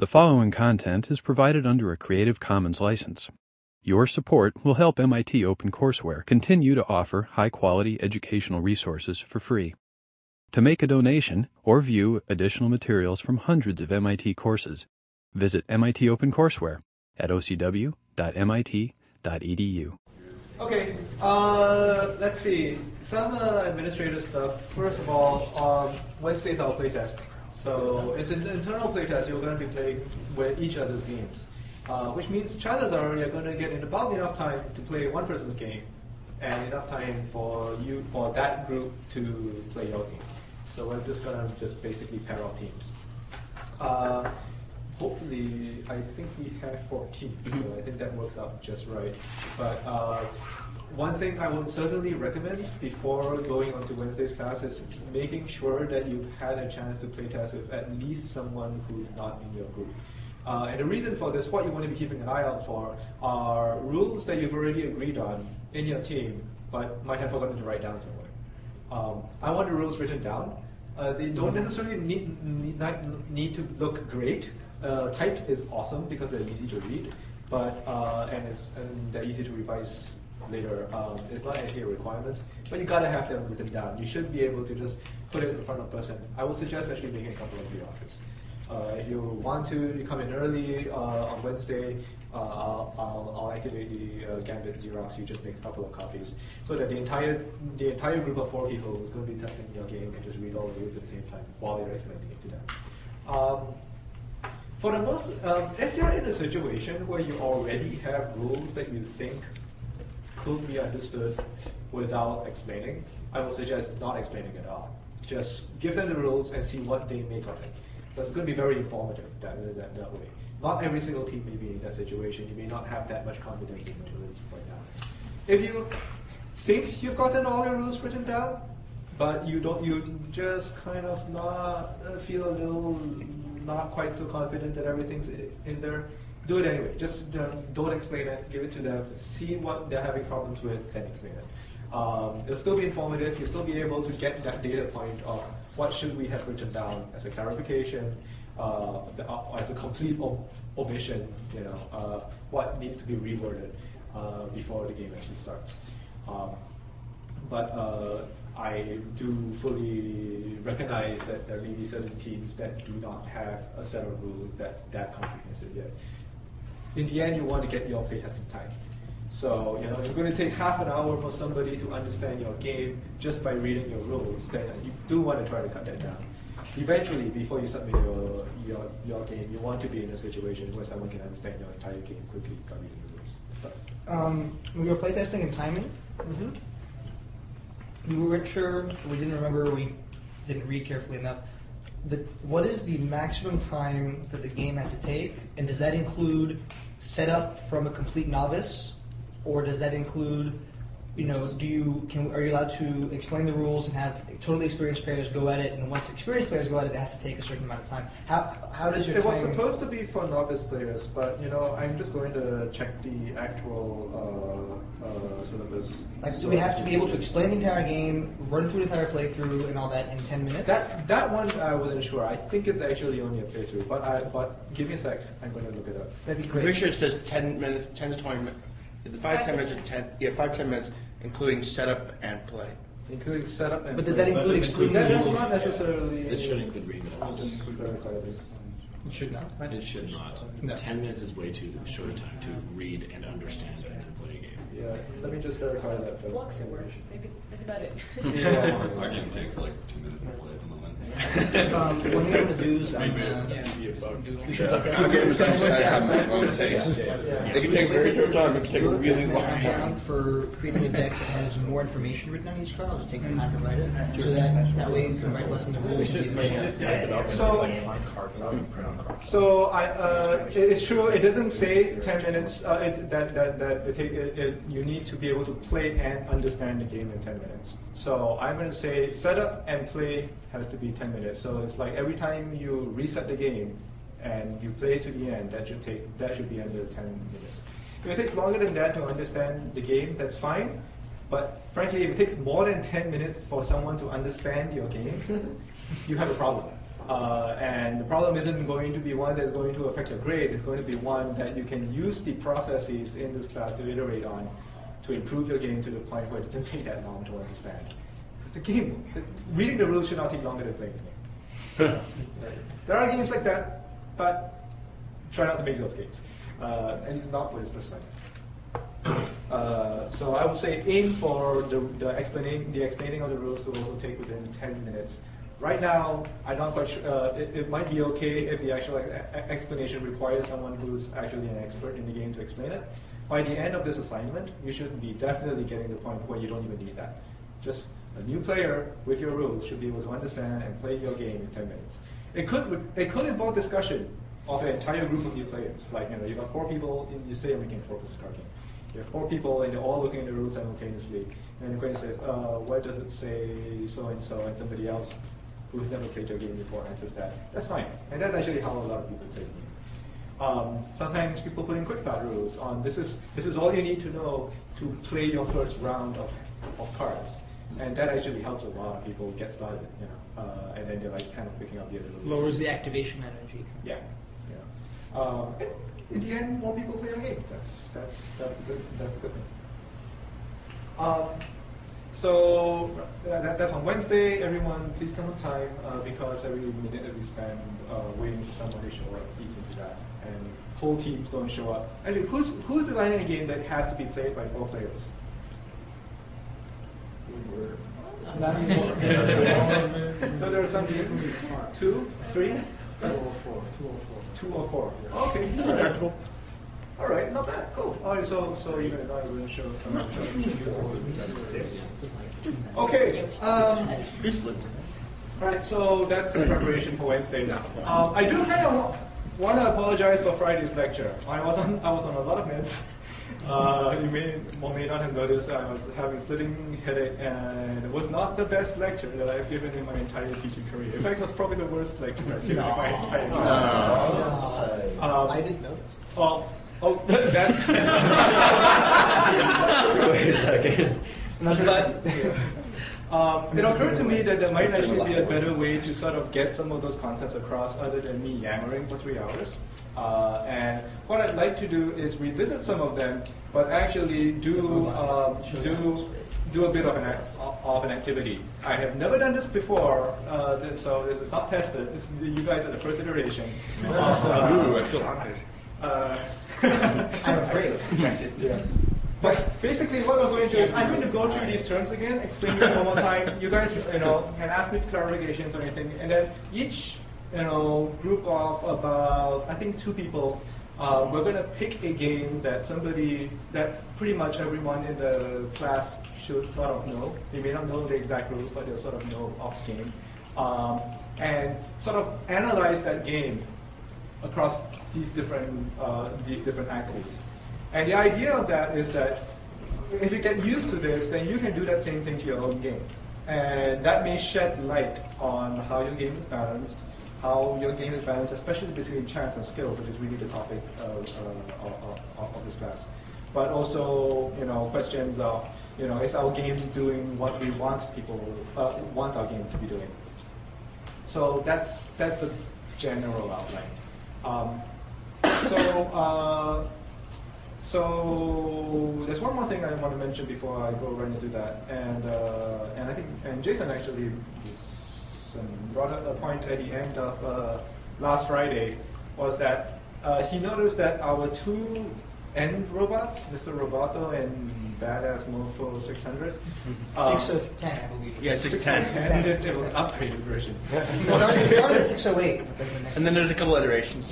The following content is provided under a Creative Commons license. Your support will help MIT OpenCourseware continue to offer high-quality educational resources for free. To make a donation or view additional materials from hundreds of MIT courses, visit MIT OpenCourseware at ocw.mit.edu. Okay, let's see. Some administrative stuff. First of all, Wednesday's our playtest. So it's an internal playtest. You're going to be playing with each other's games, which means chances are you're going to get in about enough time to play one person's game and enough time for that group to play your game. So we're just going to basically pair off teams. Hopefully, I think we have 4 teams, so I think that works out just right. But one thing I would certainly recommend before going on to Wednesday's class is making sure that you've had a chance to play test with at least someone who's not in your group. And the reason for this, what you want to be keeping an eye out for, are rules that you've already agreed on in your team, but might have forgotten to write down somewhere. I want the rules written down. They don't necessarily need to look great. Typed is awesome because they're easy to read, but and they're easy to revise later. It's not actually a requirement, but you gotta have them written down. You should be able to just put it in front of a person. I would suggest actually making a couple of Xeroxes. If you want to, you come in early on Wednesday. I'll activate the Gambit Xerox. You just make a couple of copies, so that the entire group of 4 people who's going to be testing your game can just read all the rules at the same time while you're explaining it to them. For the most, if you're in a situation where you already have rules that you think could be understood without explaining, I would suggest not explaining at all. Just give them the rules and see what they make of it. That's going to be very informative that way. Not every single team may be in that situation. You may not have that much confidence in the rules right now. If you think you've gotten all your rules written down, but you just kind of not feel a little not quite so confident that everything's in there, do it anyway. Just don't explain it, give it to them, see what they're having problems with, then explain it. It'll still be informative, you'll still be able to get that data point of what should we have written down as a clarification, as a complete omission, what needs to be reworded before the game actually starts. But I do fully recognize that there may be certain teams that do not have a set of rules that's that comprehensive yet. In the end, you want to get your playtesting time. So, it's going to take half an hour for somebody to understand your game just by reading your rules. Then you do want to try to cut that down. Eventually, before you submit your game, you want to be in a situation where someone can understand your entire game quickly by reading the rules. So. We were playtesting and timing. We weren't sure, we didn't remember, we didn't read carefully enough. What is the maximum time that the game has to take, and does that include setup from a complete novice, or does that include, are you allowed to explain the rules and have totally experienced players go at it, and once experienced players go at it, it has to take a certain amount of time? How does your It was supposed to be for novice players, but I'm just going to check the actual syllabus. So we have to be able to explain the entire game, run through the entire playthrough and all that in 10 minutes? That one I wasn't sure. I think it's actually only a playthrough, but give me a sec. I'm going to look it up. That'd be great. I'm pretty sure it says 10 minutes, 10 to 20 minutes. 5-10 minutes, 5-10 minutes, including setup and play. Including setup and But does that include excluding that does not necessarily. It should include reading. It should not. It should not. No. 10 minutes is way too short a time to read and understand and then play a game. Yeah, let me just verify that. Blocks it works. That's about it. Our game takes like 2 minutes to play at the moment. One thing I'm going to do is we should look at It can take very short time, it can take a really long time. For creating a deck that has more information written on each card, I'll just take the time to write it, so that way you can write less in the rules. So it's true. It doesn't say 10 minutes. You need to be able to play and understand the game in 10 minutes. So I'm going to say setup and play has to be 10 minutes. So it's like every time you reset the game and you play to the end, that should be under 10 minutes. If it takes longer than that to understand the game, that's fine. But frankly, if it takes more than 10 minutes for someone to understand your game, you have a problem. And the problem isn't going to be one that's going to affect your grade. It's going to be one that you can use the processes in this class to iterate on to improve your game to the point where it doesn't take that long to understand. Because the game, reading the rules should not take longer than playing the game. There are games like that, but try not to make those games. And it's not what it's precise. So I would say aim for the explaining of the rules to also take within 10 minutes. Right now, I'm not quite sure. It might be okay if the actual explanation requires someone who's actually an expert in the game to explain it. By the end of this assignment, you should be definitely getting to the point where you don't even need that. Just a new player with your rules should be able to understand and play your game in 10 minutes. It could involve discussion of an entire group of new players. Like, you got 4 people, you say you're making a 4-person card game. You have 4 people and they're all looking at the rules simultaneously. And the question says, where does it say so-and-so? And somebody else who's never played your game before answers that. That's fine. And that's actually how a lot of people play the game. Sometimes people put in quick start rules on this is all you need to know to play your first round of cards. And that actually helps a lot of people get started, and then they're like kind of picking up the other rules. Lowers the activation energy. Yeah. In the end, more people play our game. That's a good thing. So that's on Wednesday. Everyone, please come on time because every minute that we spend waiting for someone to show up eats into that, and whole teams don't show up. Actually, who's designing a game that has to be played by 4 players? Not anymore. So there are some 2, 3, 2 or 4. Okay, respectable. All right, not bad. Cool. All right, so you're gonna not even show. Okay. All right, so that's the preparation for Wednesday now. I do kind of want to apologize for Friday's lecture. I was on a lot of meds. You may or may not have noticed I was having splitting headache, and it was not the best lecture that I've given in my entire teaching career. In fact, it was probably the worst lecture I've given in my entire career. I didn't notice. That's it occurred to me that there might actually be a better way to sort of get some of those concepts across other than me yammering for 3 hours. And what I'd like to do is revisit some of them, but actually do a bit of an activity. I have never done this before, so this is not tested. You guys are the first iteration. I feel honored. I'm afraid. Yeah. But basically what we're going to do is I'm going to go through these terms again, explain them one more time. You guys, can ask me clarifications or anything, and then each, group of about, I think 2 people, we're going to pick a game that pretty much everyone in the class should sort of know. They may not know the exact rules, but they'll sort of know of the game. And sort of analyze that game across these different axes. And the idea of that is that if you get used to this, then you can do that same thing to your own game. And that may shed light on how your game is balanced, especially between chance and skill, which is really the topic of this class. But also, questions of, is our game doing what we want want our game to be doing? So that's the general outline. So there's one more thing I want to mention before I go right into that, and I think Jason actually brought up a point at the end of last Friday, was that he noticed that our 2 end robots, Mr. Roboto and Badass Mofo 600. 610, I believe. Yeah, 610. It was an upgraded version. It started at 608. And then there's a couple iterations.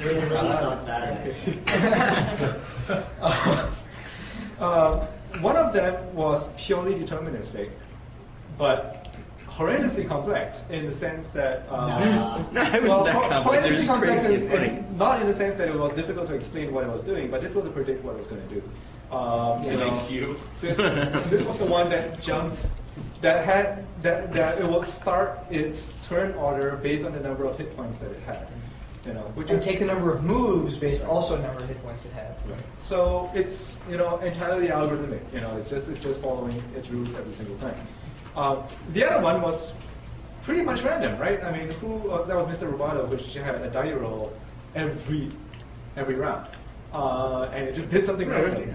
One of them was purely deterministic, but horrendously complex in the sense that it wasn't that complex. Horrendously complex in not in the sense that it was difficult to explain what it was doing, but difficult to predict what it was going to do. Thank you. This was the one that jumped, that it would start its turn order based on the number of hit points that it had. And take the number of moves based also on the number of hit points it had. Right. So it's entirely algorithmic. It's just following its rules every single time. The other one was pretty much random, right? I mean, that was Mr. Roboto, which had a die roll every round, and it just did something random.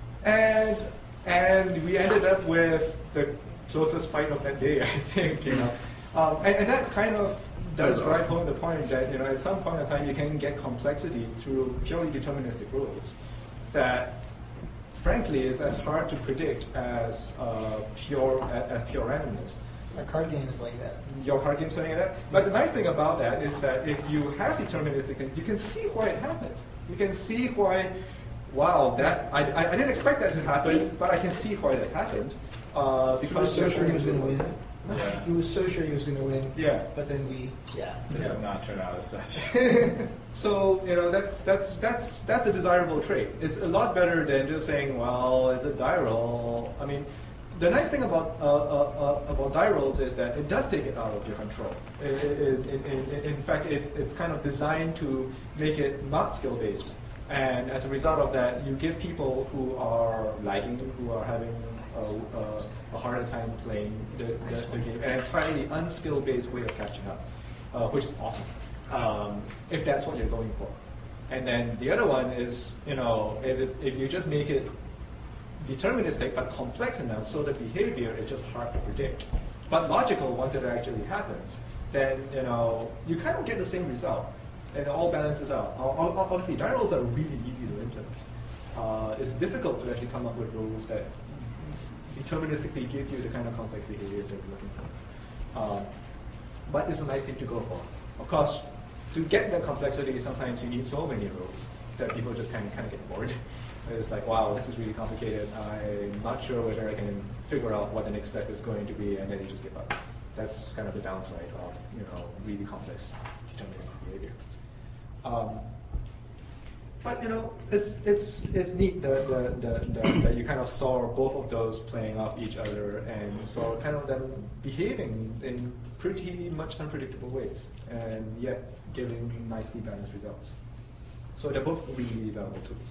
And we ended up with the closest fight of that day, I think, and that kind of does drive home the point that, at some point in time you can get complexity through purely deterministic rules that, frankly, is as hard to predict as pure randomness. A card game is like that. Your card game's something like that. But the nice thing about that is that if you have deterministic things, you can see why it happened. You can see why, wow, that I didn't expect that to happen, but I can see why that happened. Because He was so sure he was going to win. Yeah. He was so sure he was going to win. Yeah. But then it did not turn out as such. So that's a desirable trait. It's a lot better than just saying, well, it's a die roll. I mean, the nice thing about die rolls is that it does take it out of your control. In fact, it's kind of designed to make it not skill based, and as a result of that, you give people who are lagging, who are having a harder time playing the game, an entirely unskill based way of catching up, which is awesome if that's what you're going for. And then the other one is, if you just make it deterministic but complex enough so the behavior is just hard to predict, but logical once it actually happens, then you kind of get the same result, and it all balances out. Obviously, die rolls are really easy to implement. It's difficult to actually come up with rules that deterministically give you the kind of complex behavior that you're looking for. But it's a nice thing to go for. Of course, to get that complexity, sometimes you need so many rules that people just kind of get bored. It's like, wow, this is really complicated. I'm not sure whether I can figure out what the next step is going to be, and then you just give up. That's kind of the downside of really complex deterministic behavior. But it's neat that you kind of saw both of those playing off each other, and saw kind of them behaving in pretty much unpredictable ways, and yet giving nicely balanced results. So they're both really valuable tools.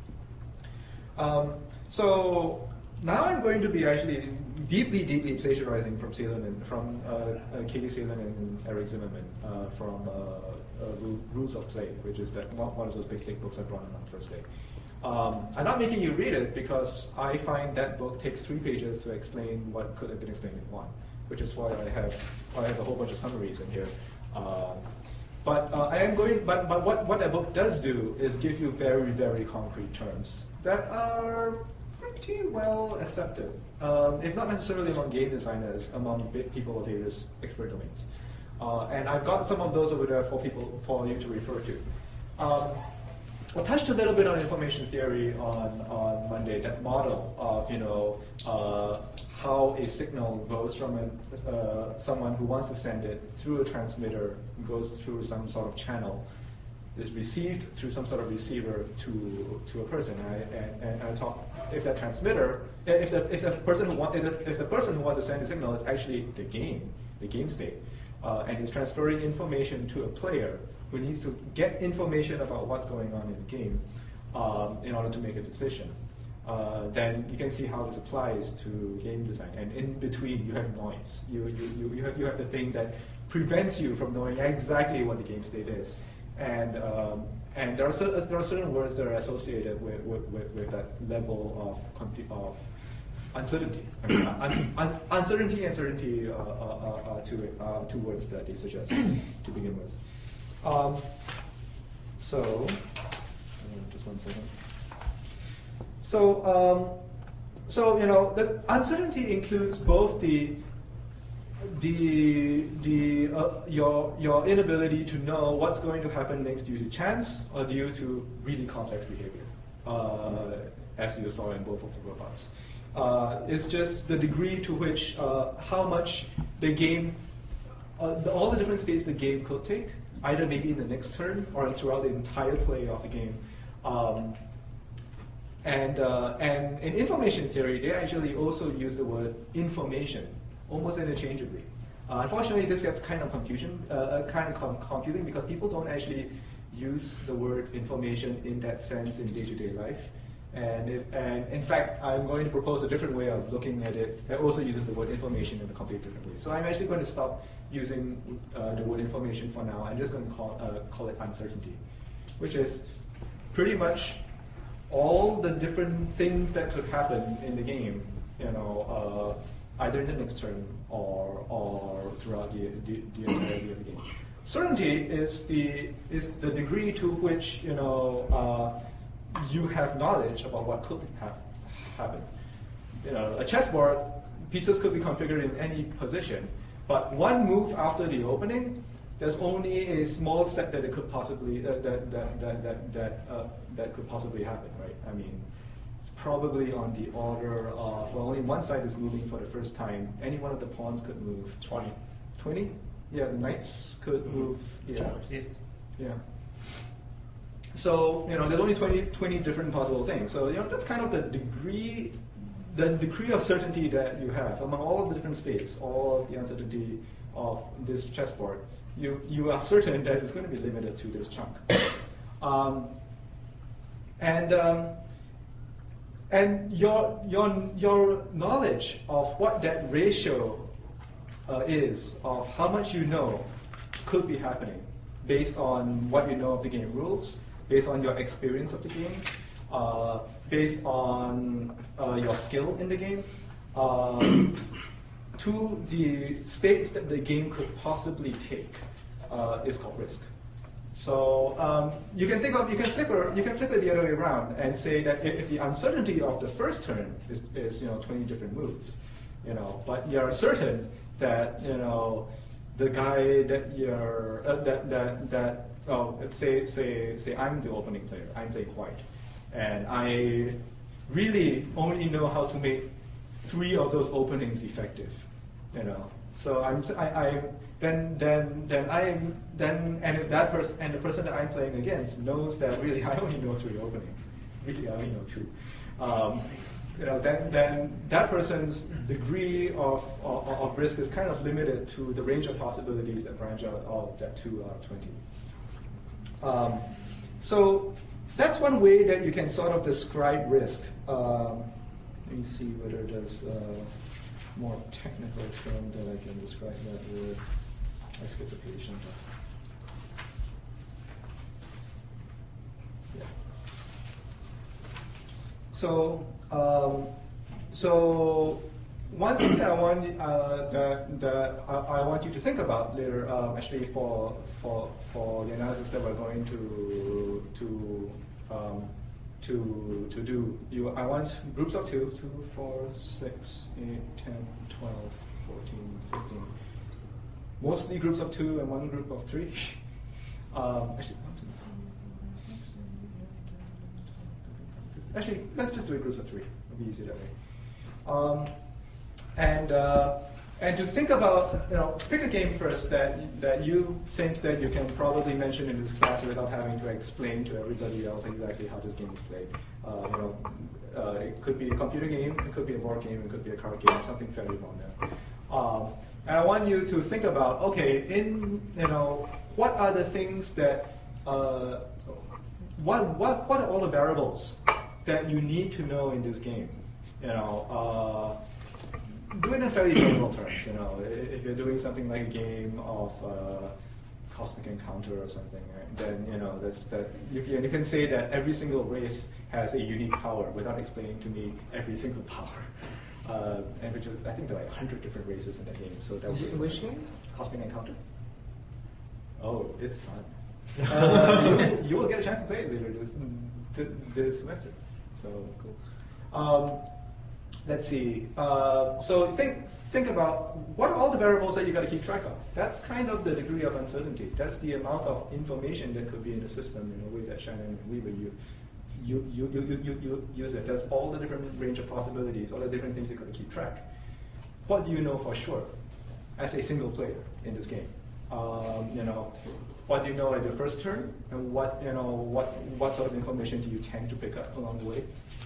So now I'm going to be actually deeply plagiarizing from Katie Salen and Eric Zimmerman from Rules of Play, which is one of those big thick books I brought in on the first day. I'm not making you read it because I find that book takes 3 pages to explain what could have been explained in 1, which is why I have a whole bunch of summaries in here. But what that book does do is give you very, very concrete terms that are pretty well accepted, if not necessarily among game designers, among people of various expert domains. And I've got some of those over there for you to refer to. I touched a little bit on information theory on Monday, that model of how a signal goes from someone who wants to send it through a transmitter, goes through some sort of channel, is received through some sort of receiver to a person. And I talk, if that transmitter, if the person who wants to send the signal is actually the game state, and is transferring information to a player who needs to get information about what's going on in the game in order to make a decision, then you can see how this applies to game design. And in between, you have noise. You have the thing that prevents you from knowing exactly what the game state is. And there are certain words that are associated with that level of uncertainty. I mean, uncertainty and certainty are two words that they suggest to begin with. Just one second. So the uncertainty includes both your inability to know what's going to happen next due to chance or due to really complex behavior, as you saw in both of the robots. It's just the degree to which how much the game, all the different states the game could take, either maybe in the next turn or throughout the entire play of the game. And in information theory, they actually also use the word information almost interchangeably. Unfortunately, this gets kind of confusing because people don't actually use the word information in that sense in day-to-day life. And in fact, I'm going to propose a different way of looking at it that also uses the word information in a completely different way. So I'm actually going to stop using the word information for now. I'm just going to call it uncertainty, which is pretty much all the different things that could happen in the game, either in the next turn or throughout the entirety of the game. Certainty is the degree to which you have knowledge about what could happen. A chessboard, pieces could be configured in any position, but one move after the opening, there's only a small set that it could possibly that could possibly happen, right? I mean, it's probably on the order of only one side is moving for the first time. Any one of the pawns could move. 20. 20? Yeah, the knights could move. Yeah. Yeah. So there's only 20 different possible things. So that's kind of the degree of certainty that you have among all of the different states, all the uncertainty of this chessboard. You are certain that it's going to be limited to this chunk. And your knowledge of what that ratio is of how much you know could be happening based on what you know of the game rules, based on your experience of the game, based on your skill in the game, to the states that the game could possibly take is called risk. So you can flip it the other way around and say that if the uncertainty of the first turn is 20 different moves, but you're certain that the guy that you're say I'm the opening player, I'm playing white, and I really only know how to make 3 of those openings effective, So if that person and the person that I'm playing against knows that really I only know 3 openings, really I only know 2. Then that person's degree of risk is kind of limited to the range of possibilities that branch out of that 2 out of 20. So that's one way that you can sort of describe risk. Let me see whether there's a more technical term that I can describe that with. I skipped the page. Yeah. So one thing that I want you to think about later, actually for the analysis that we're going to do, I want groups of 2, 2, 4, 6, 8, 10, 12, 14, 15. Mostly groups of 2 and 1 group of 3. Actually, let's just do it groups of 3. It'll be easier that way. And to think about, pick a game first that you think that you can probably mention in this class without having to explain to everybody else exactly how this game is played. It could be a computer game, it could be a board game, it could be a card game, something fairly well known. And I want you to think about, okay, what are the things that, what are all the variables that you need to know in this game? Do it in fairly general terms. If you're doing something like a game of Cosmic Encounter or something, right, then you can say that every single race has a unique power without explaining to me every single power. And which is, I think there are like 100 different races in the game. So that which game? Cosmic Encounter. Oh, it's fun. You will get a chance to play it later this semester. So cool. Let's see. So think about what are all the variables that you got to keep track of. That's kind of the degree of uncertainty. That's the amount of information that could be in the system in a way that Shannon and Weaver you use it. There's all the different range of possibilities, all the different things you got to keep track. What do you know for sure as a single player in this game? What do you know at your first turn, and what sort of information do you tend to pick up along the way?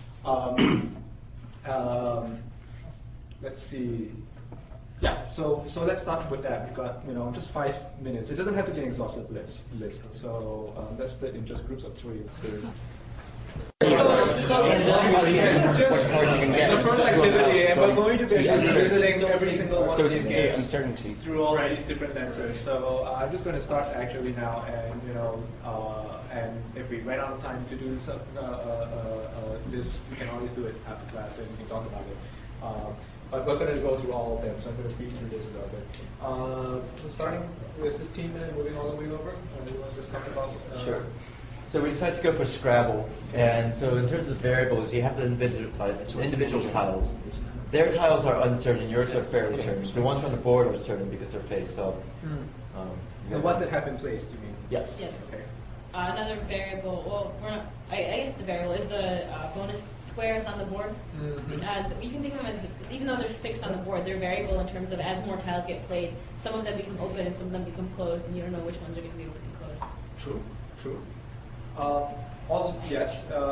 Let's see. Yeah, so let's start with that. We've got just 5 minutes. It doesn't have to be an exhaustive list. So let's split in just groups of 3. is just the first activity, and we're going to be revisiting every single one of these games uncertainty through all these different lenses. So I'm just going to start actually now, and and if we ran out of time to do this, we can always do it after class, and we can talk about it. But we're going to go through all of them, so I'm going to speed through this a little bit. Starting with this team and moving all the way over, you want to just talk about? Sure. So we decided to go for Scrabble, and so in terms of variables, you have the individual tiles. Their tiles are uncertain, yours are fairly certain. The ones on the board are certain because they're faced up. The ones that have been placed, you mean? Yes. Yes. Okay. Another variable, well, we're not, I guess the variable is the bonus squares on the board. You can think of them as, even though they're fixed on the board, they're variable in terms of as more tiles get played, some of them become open and some of them become closed, and you don't know which ones are going to be open and closed. True. Also, yes,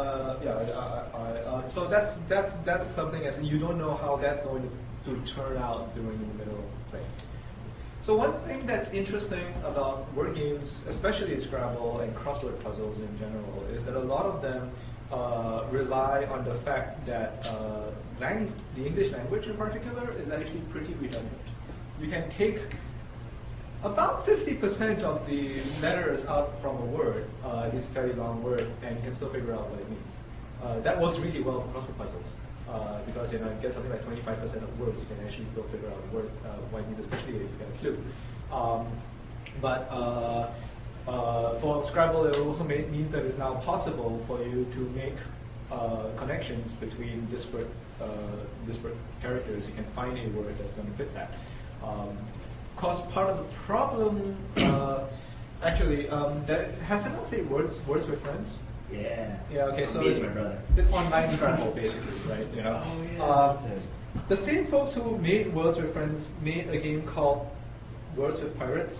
so that's something as you don't know how that's going to turn out during the middle of play. So one thing that's interesting about word games, especially Scrabble and crossword puzzles in general, is that a lot of them rely on the fact that the English language in particular is actually pretty redundant. You can take about 50% of the letters out from a word, this fairly long word, and you can still figure out what it means. That works really well for crossword puzzles. Because you get something like 25% of words, you can actually still figure out the word what it means, especially if you get a clue. But for Scrabble, it also means that it's now possible for you to make connections between disparate characters. You can find a word that's going to fit that. Because part of the problem, actually, has anyone played Words with Friends? Yeah. Yeah. Okay. So He's my brother. It's online Scrabble, basically, right? The same folks who made Words with Friends made a game called Words with Pirates.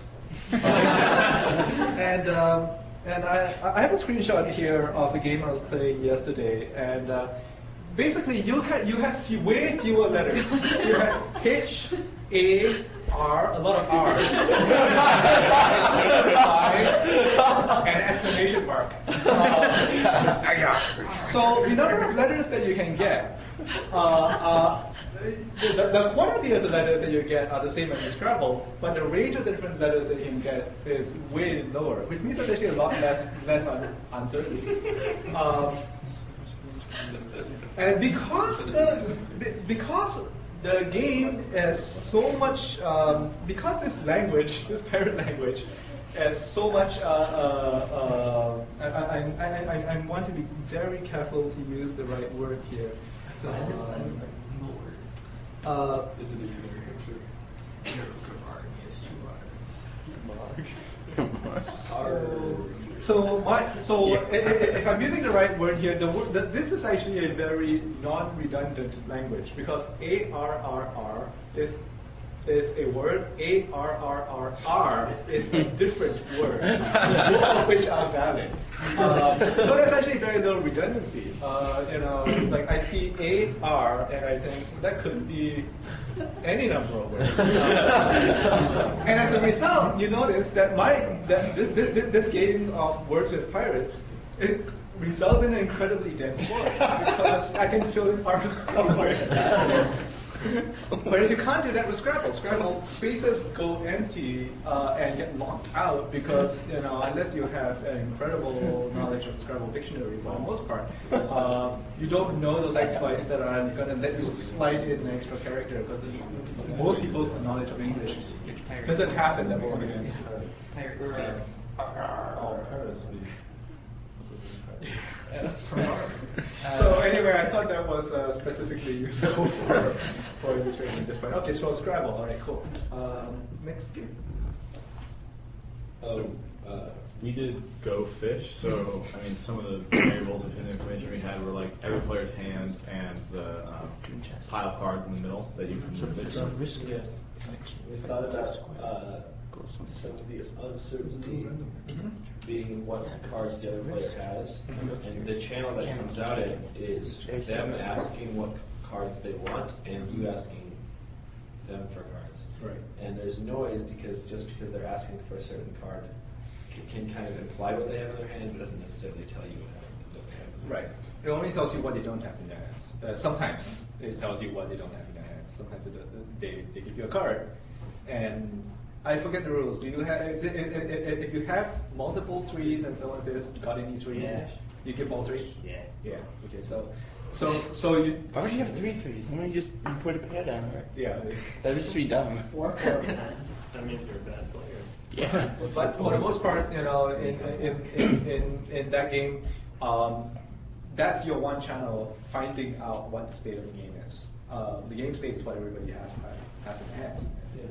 and I have a screenshot here of a game I was playing yesterday, and basically you have way fewer letters. You have H, A, R, a lot of R's, I, and exclamation mark. So the number of letters that you can get, the quantity of the letters that you get are the same as in Scrabble, but the range of the different letters that you can get is way lower, which means there's actually a lot less uncertainty. And because the game is so much, because this language, this parent language, is so much, I want to be very careful to use the right word here. Is it dictionary picture? So if I'm using the right word here, this is actually a very non-redundant language because ARRR is a word, ARRRR is a different word, both of which are valid. So there's actually very little redundancy. It's like I see AR and I think that could be any number of words. And as a result, you notice that this game of Words with Pirates, it results in an incredibly dense word because I can fill in parts of words. Whereas you can't do that with Scrabble. Scrabble spaces go empty and get locked out because unless you have an incredible knowledge of the Scrabble dictionary, for the most part, you don't know those exploits that are going to let you slide in an extra character because most people's knowledge of English doesn't have that level of advanced. So anyway, I thought that was specifically useful for illustrating this point. Okay, so Scrabble. All right, cool. Next game. We did Go Fish, so I mean some of the variables of hidden information we had were like every player's hand and the pile of cards in the middle that you can mix. We thought about some of the uncertainty being what cards the other player has, and the channel that comes out in is them asking what cards they want and you asking them for cards. Right. And there's noise because just because they're asking for a certain card can kind of imply what they have in their hand, but doesn't necessarily tell you what they have. Right. It only tells you what they don't have in their hands. Sometimes it tells you what they don't have in their hands. Sometimes they give you a card, and I forget the rules. Do you have if you have multiple threes and someone says got any threes, you give all three? Yeah. Yeah. Okay. So you. Why would you have 3 threes? Why don't you just put a pair down? Right? Yeah. That would just be dumb. I mean, you're a bad player. Yeah. But for the most part, in that game, that's your one channel finding out what the state of the game is. The game state is what everybody has in their hands.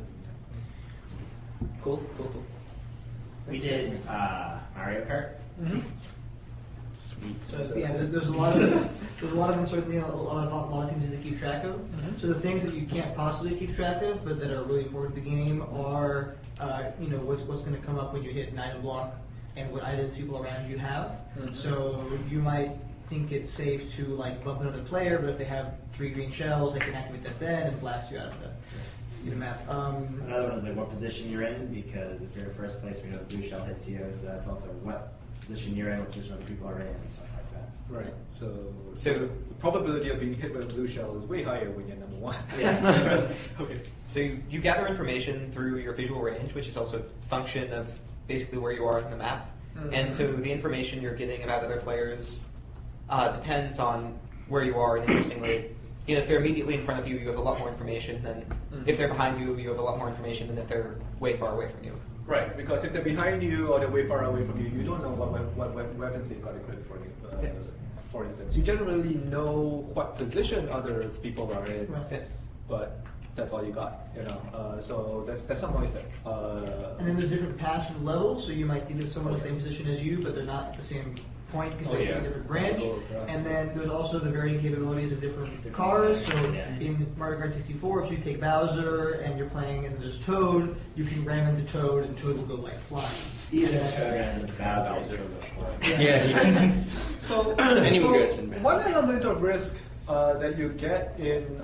Yeah. Cool. We did Mario Kart. Mm-hmm. So there's a lot of uncertainty, a lot of things to keep track of. Mm-hmm. So the things that you can't possibly keep track of, but that are really important to the game, are what's going to come up when you hit an item block, and what items people around you have. Mm-hmm. So you might think it's safe to bump another player, but if they have 3 green shells, they can activate that then and blast you out of the map. Another one is what position you're in, because if you're in first place, we know the blue shell hits you, so that's also what position you're in, what position other people are in, and stuff like that. Right. So the probability of being hit with a blue shell is way higher when you're number 1. Yeah. Okay. So you gather information through your visual range, which is also a function of basically where you are in the map. Mm-hmm. And so the information you're getting about other players depends on where you are. And interestingly, if they're immediately in front of you, you have a lot more information than if they're behind you, you have a lot more information than if they're way far away from you. Right, because if they're behind you or they're way far away from you, you don't know what weapons they've got equipped for you. For instance, you generally know what position other people are in, but that's all you got. So that's some noise there. And then there's different paths to the level, so you might think that someone in the same position as you, but they're not at the same point because they're in a different branch. And then there's also the varying capabilities of different cars. So in Mario Kart 64, if you take Bowser and you're playing and there's Toad, you can ram into Toad and Toad will go flying. Even if Toad ran into Bowser will go flying. Yeah. So one element of risk that you get in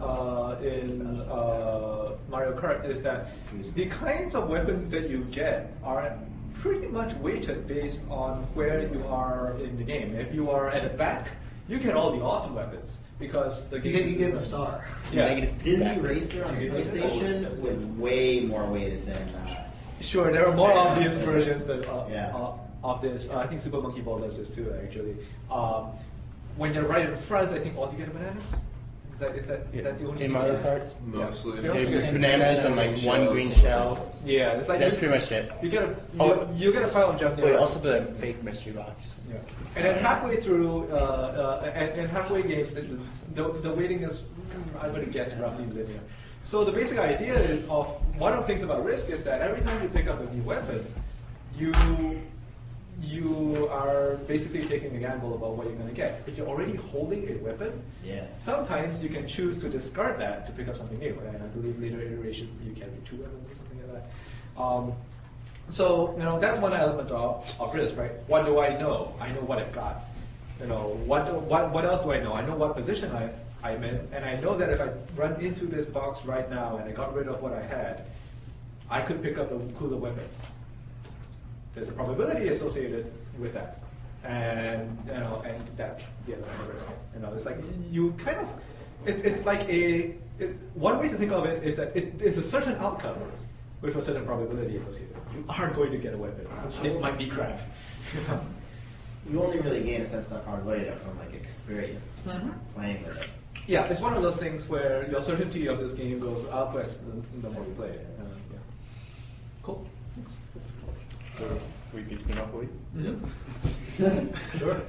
Mario Kart is that the kinds of weapons that you get are pretty much weighted based on where you are in the game. If you are at the back, you get all the awesome weapons because the game you get the star. Yeah. Disney Racer on the PlayStation was way more weighted than. Sure, there are more obvious versions of this. I think Super Monkey Ball does this too, actually. When you're right in front, I think all you get are bananas. Is that the only in Mario Kart? Mostly. Yeah. Bananas and one green shell. Yeah, it's that's pretty much it. You get a pile of junk. Wait, also the fake mystery box. Yeah. And then halfway through, and halfway games, the weighting is, I'm going to guess, roughly linear. So the basic idea is one of the things about risk is that every time you pick up a new weapon, you are basically taking a gamble about what you're going to get. If you're already holding a weapon, sometimes you can choose to discard that to pick up something new. And I believe later iterations you carry 2 weapons or something like that. So that's one element of risk, right? What do I know? I know what I've got. What else do I know? I know what position I'm in, and I know that if I run into this box right now and I got rid of what I had, I could pick up a cooler weapon. There's a probability associated with that, and that's the other risk. It's like you kind of, it's like one way to think of it is that it is a certain outcome with a certain probability associated. You are going to get a weapon. It might be crap. You only really gain a sense of that probability from experience playing with it. Yeah, it's one of those things where your certainty of this game goes up as the more you play it. Cool. Thanks. So we beat Monopoly? Sure.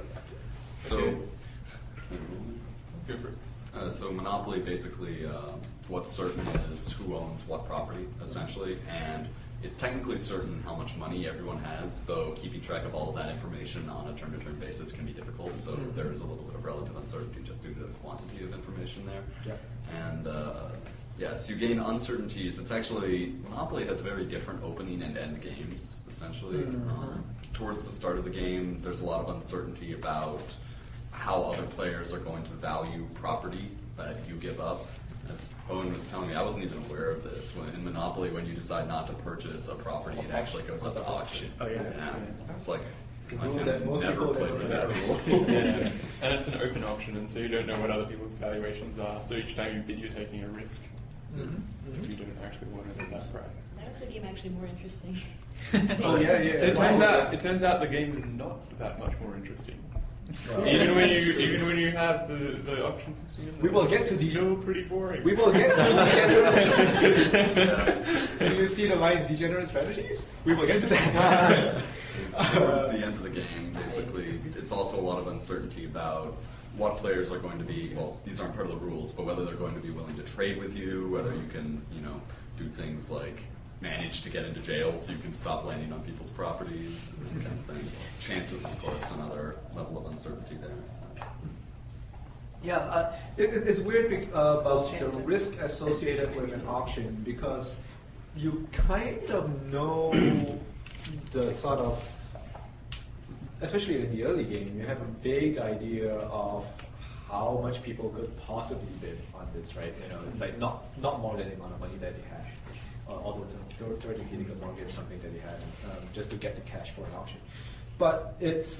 So Monopoly basically, what's certain is who owns what property, essentially, and it's technically certain how much money everyone has, though keeping track of all of that information on a turn-to-turn basis can be difficult, so there is a little bit of relative uncertainty just due to the quantity of information there. Yeah. And yes, you gain uncertainties. It's actually, Monopoly has very different opening and end games, essentially. Towards the start of the game, there's a lot of uncertainty about how other players are going to value property that you give up. As Owen was telling me, I wasn't even aware of this. In Monopoly, when you decide not to purchase a property, it actually goes up to auction. Oh, yeah. It's like, I never played with that rule. And it's an open auction, and so you don't know what other people's valuations are. So each time you bid, you're taking a risk. If you don't actually want it at that price. That makes the game actually more interesting. Oh yeah. It turns out the game is not that much more interesting. Even when you have the auction system in there, we will get to it's still pretty boring. We will get to degenerate strategies. Do you see the line degenerate strategies? We will get to that. Towards the end of the game, basically, it's also a lot of uncertainty about what players are going to be, well, these aren't part of the rules, but whether they're going to be willing to trade with you, whether you can, do things like manage to get into jail so you can stop landing on people's properties, that kind of thing. Chances, of course, another level of uncertainty there. So. Yeah, it's weird about the risk associated with an auction because you kind of know the sort of, especially in the early game, you have a vague idea of how much people could possibly bid on this, right? It's like not more than the amount of money that you have. Although theoretically you could mortgage something that you had just to get the cash for an auction. But it's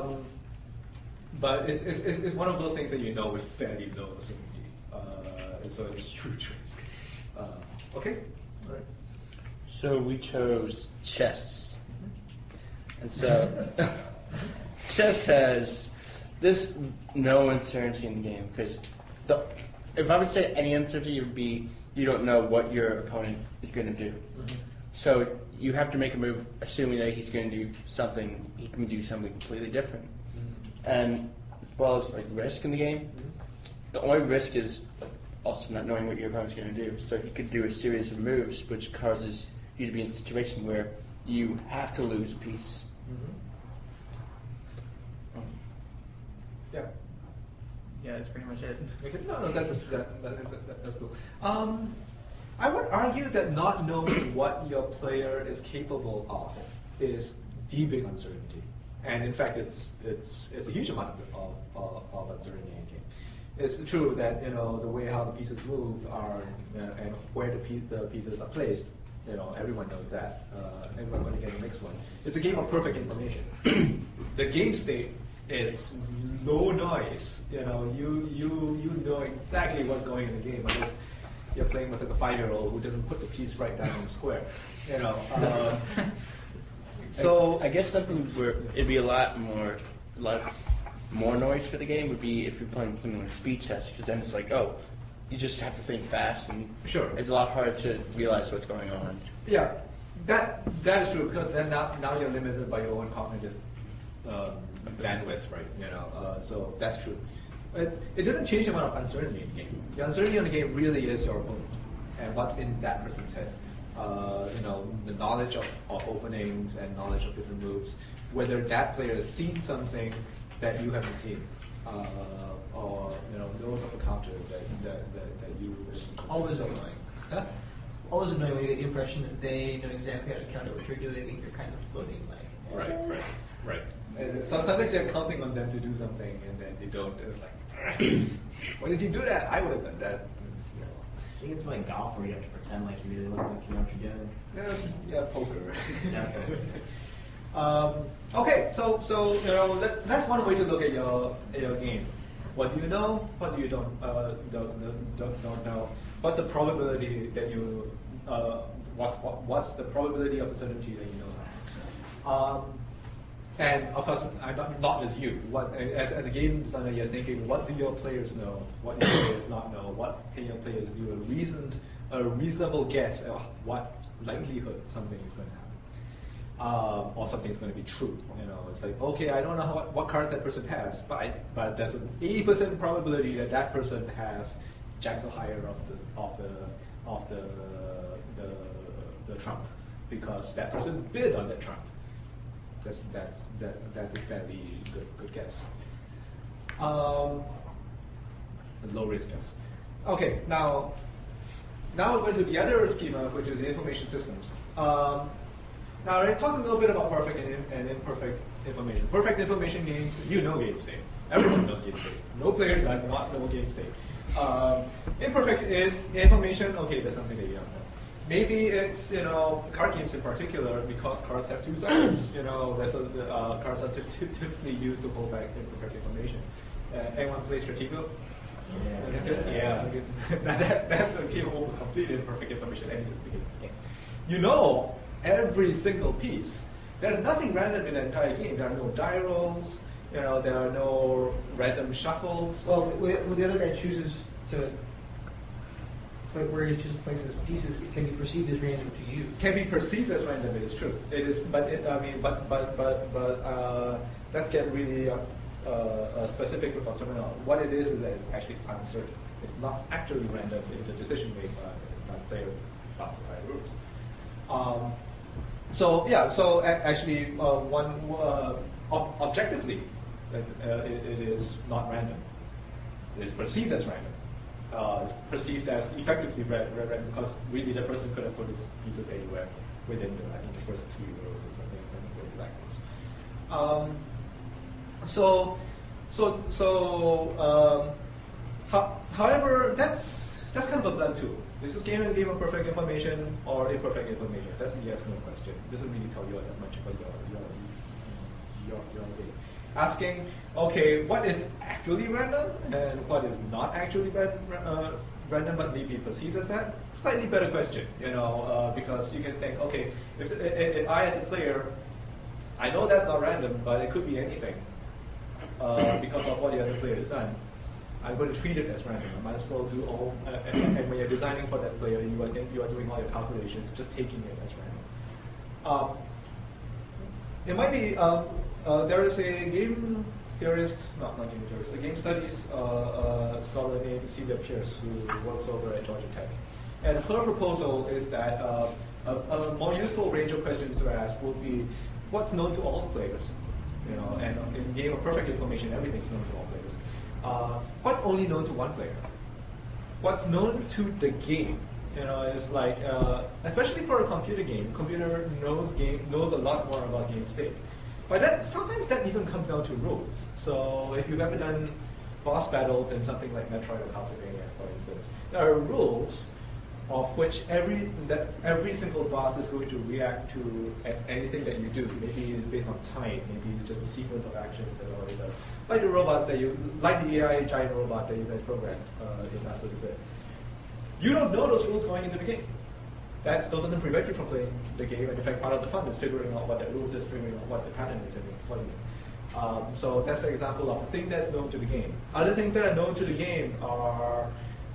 one of those things that you know with fairly low certainty. So it's a huge risk. Okay? All right. So we chose chess. And so chess has this no uncertainty in the game because if I would say any uncertainty, it would be you don't know what your opponent is going to do. So you have to make a move assuming that he's going to do something, he can do something completely different. And as well as like risk in the game, the only risk is also not knowing what your opponent's going to do. So he could do a series of moves which causes you to be in a situation where you have to lose a piece. Yeah. Yeah, that's pretty much it. Okay. No, that's cool. I would argue that not knowing what your player is capable of is the big uncertainty, and in fact, it's a huge amount of uncertainty in the game. It's true that the way how the pieces move are and where the pieces are placed. Everyone knows that. Everyone going to get the next one. It's a game of perfect information. The game state is low noise. You know exactly what's going in the game. Unless you're playing with like a 5-year-old who doesn't put the piece right down in the square. So I guess something where it'd be a lot more noise for the game would be if you're playing something like speed chess, because then it's like, you just have to think fast, and it's a lot harder to realize what's going on. Yeah, that is true, because then now you're limited by your own cognitive bandwidth, right? So that's true. It doesn't change the amount of uncertainty in the game. The uncertainty in the game really is your opponent and what's in that person's head. The knowledge of openings and knowledge of different moves, whether that player has seen something that you haven't seen, or knows of a counter that you always annoying. Always annoying when you get the impression that they know exactly how to counter what you're doing, and you're kind of floating like. Right. So sometimes you're counting on them to do something, and then they don't. It's like, why did you do that? I would have done that. I think it's like golf where you have to pretend like you really look like you know what you're doing. Yeah, poker. Okay. Okay, so that's one way to look at your game. What do you know? What do you don't know? What's the probability that you? What's the probability of the certainty that you know something? And of course, not just you. As a game designer, you're thinking, what do your players know? What do your players not know? What can your players do? A reasonable guess of what likelihood something is going to happen, or something is going to be true. It's like, okay, I don't know what cards that person has, but there's an 80% probability that person has jacks or higher of the trump, because that person bid on that trump. That's a fairly good guess. A low risk guess. Okay, now we're going to the other schema, which is the information systems. Now I talked a little bit about perfect and imperfect information. Perfect information means you know game state. Everyone knows game state. No player does not know game state. Imperfect is information. Okay, there's something that you don't know. Maybe it's card games in particular, because cards have two sides. Cards are typically used to hold back imperfect information. Anyone play Stratego? Yeah. That's a game almost completely imperfect information. And it's a game. You know every single piece. There's nothing random in the entire game. There are no die rolls. There are no random shuffles. Well, when the other guy chooses to play, where he chooses to place his pieces, it can be perceived as random to you. Can be perceived as random. It is true. It is, but let's get really specific with our terminology. What it is that it's actually uncertain. It's not actually random. It's a decision made by the player by rules. So actually, objectively, it is not random. It is perceived as random. It's perceived as effectively random because really the person could have put his pieces anywhere within the first 2 rows or something. However, that's kind of a blunt tool. Is this game of perfect information or imperfect information? That's a yes/no question. It doesn't really tell you that much about your game. Asking, okay, what is actually random and what is not actually random but may be perceived as that? Slightly better question, because you can think, okay, if I as a player, I know that's not random, but it could be anything because of what the other player has done. I'm going to treat it as random. I might as well do all. And when you're designing for that player, you are doing all your calculations, just taking it as random. It might be. There is a game theorist, not game theorist, a game studies scholar named Celia Pierce who works over at Georgia Tech, and her proposal is that a more useful range of questions to ask would be, what's known to all the players? And in game of perfect information, everything's known to all players. What's only known to one player? What's known to the game? It's like, especially for a computer game, computer knows a lot more about game state. But sometimes that even comes down to rules. So if you've ever done boss battles in something like Metroid or Castlevania, for instance, there are rules of which every single boss is going to react to anything that you do. Maybe it's based on time, maybe it's just a sequence of actions and all that. Like the robots like the AI giant robot that you guys programmed in Last vs. It. You don't know those rules going into the game. That still doesn't prevent you from playing the game, and in fact part of the fun is figuring out what that rules is, figuring out what the pattern is and exploiting it. So that's an example of the thing that's known to the game. Other things that are known to the game are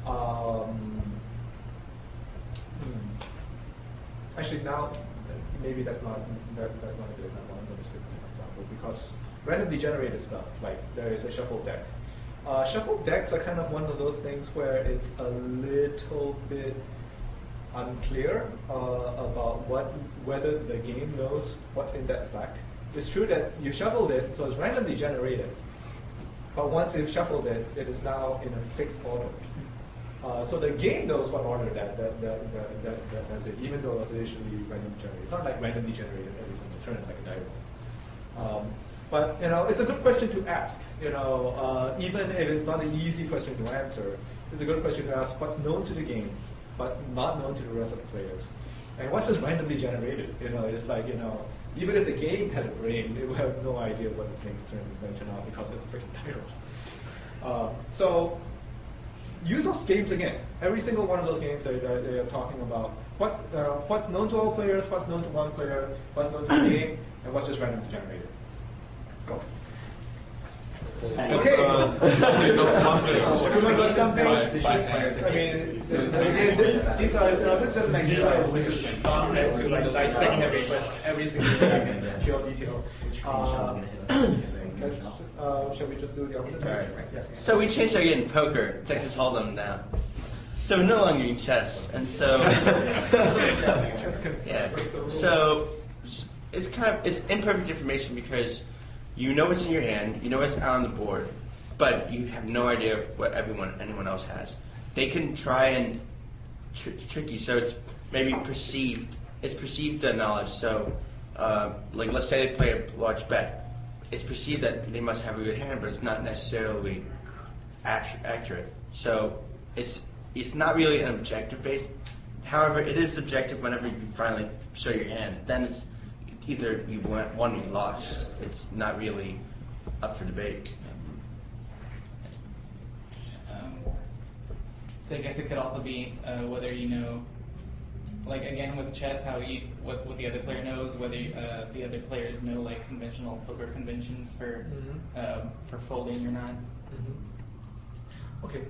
actually now, maybe that's not a good example. I'm going to skip that example because randomly generated stuff, like there is a shuffle deck. Shuffle decks are kind of one of those things where it's a little bit unclear about whether the game knows what's in that stack. It's true that you shuffled it, so it's randomly generated. But once you've shuffled it, it is now in a fixed order. So the game knows what order that's it, even though it's initially randomly generated. It's not like randomly generated every single turn like a die roll. But it's a good question to ask. Even if it's not an easy question to answer, it's a good question to ask what's known to the game, but not known to the rest of the players. And what's just randomly generated? It's like even if the game had a brain, it would have no idea what its next turn is going to turn out because it's a freaking die roll. So use those games again. Every single one of those games that they are talking about. What's known to all players? What's known to one player? What's known to the game? And what's just randomly generated? Go. Okay. Remember something? I mean, these are this is just an exercise. This is fun to dissect every single thing in pure detail. Shall we just do the opposite? Right. Yes. So we changed our game poker, Texas Hold'em now. So we're no longer in chess, and so yeah. So it's imperfect information because you know what's in your hand, you know what's out on the board, but you have no idea what anyone else has. They can try and trick you, so it's maybe perceived. It's perceived knowledge. So, like let's say they play a large bet. It's perceived that they must have a good hand, but it's not necessarily accurate. So it's not really an objective based. However, it is objective whenever you finally show your hand. Then it's either you won or you lost. It's not really up for debate. So I guess it could also be whether you know, like again with chess, how what the other player knows, whether the other players know like conventional poker conventions for folding or not. Okay.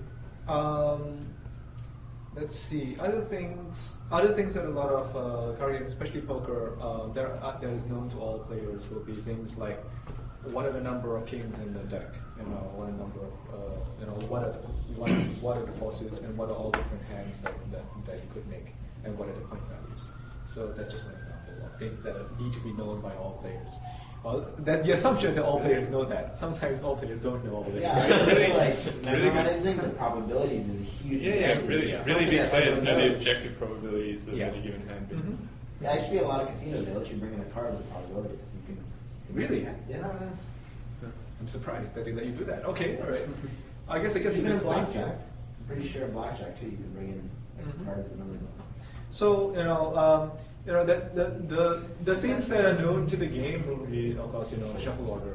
Let's see. Other things that a lot of card games, especially poker, that is known to all players will be things like what are the number of kings in the deck, what are the number of, what are the default suits, and what are all different hands that you could make, and what are the point values. So that's just one example of things that need to be known by all players. Well, the assumption that all players know that. Sometimes all players don't know all that. Yeah, I feel like memorizing the probabilities is a huge really big players know the objective probabilities of any given hand. Yeah, actually, a lot of casinos they let you bring in a card with the probabilities. You can really. Yeah. I'm surprised that they let you do that. Okay, all right. I guess even in blackjack. I'm pretty sure in blackjack too, you can bring in cards with numbers on them. So the things that are known to the game will be, of course, shuffle order.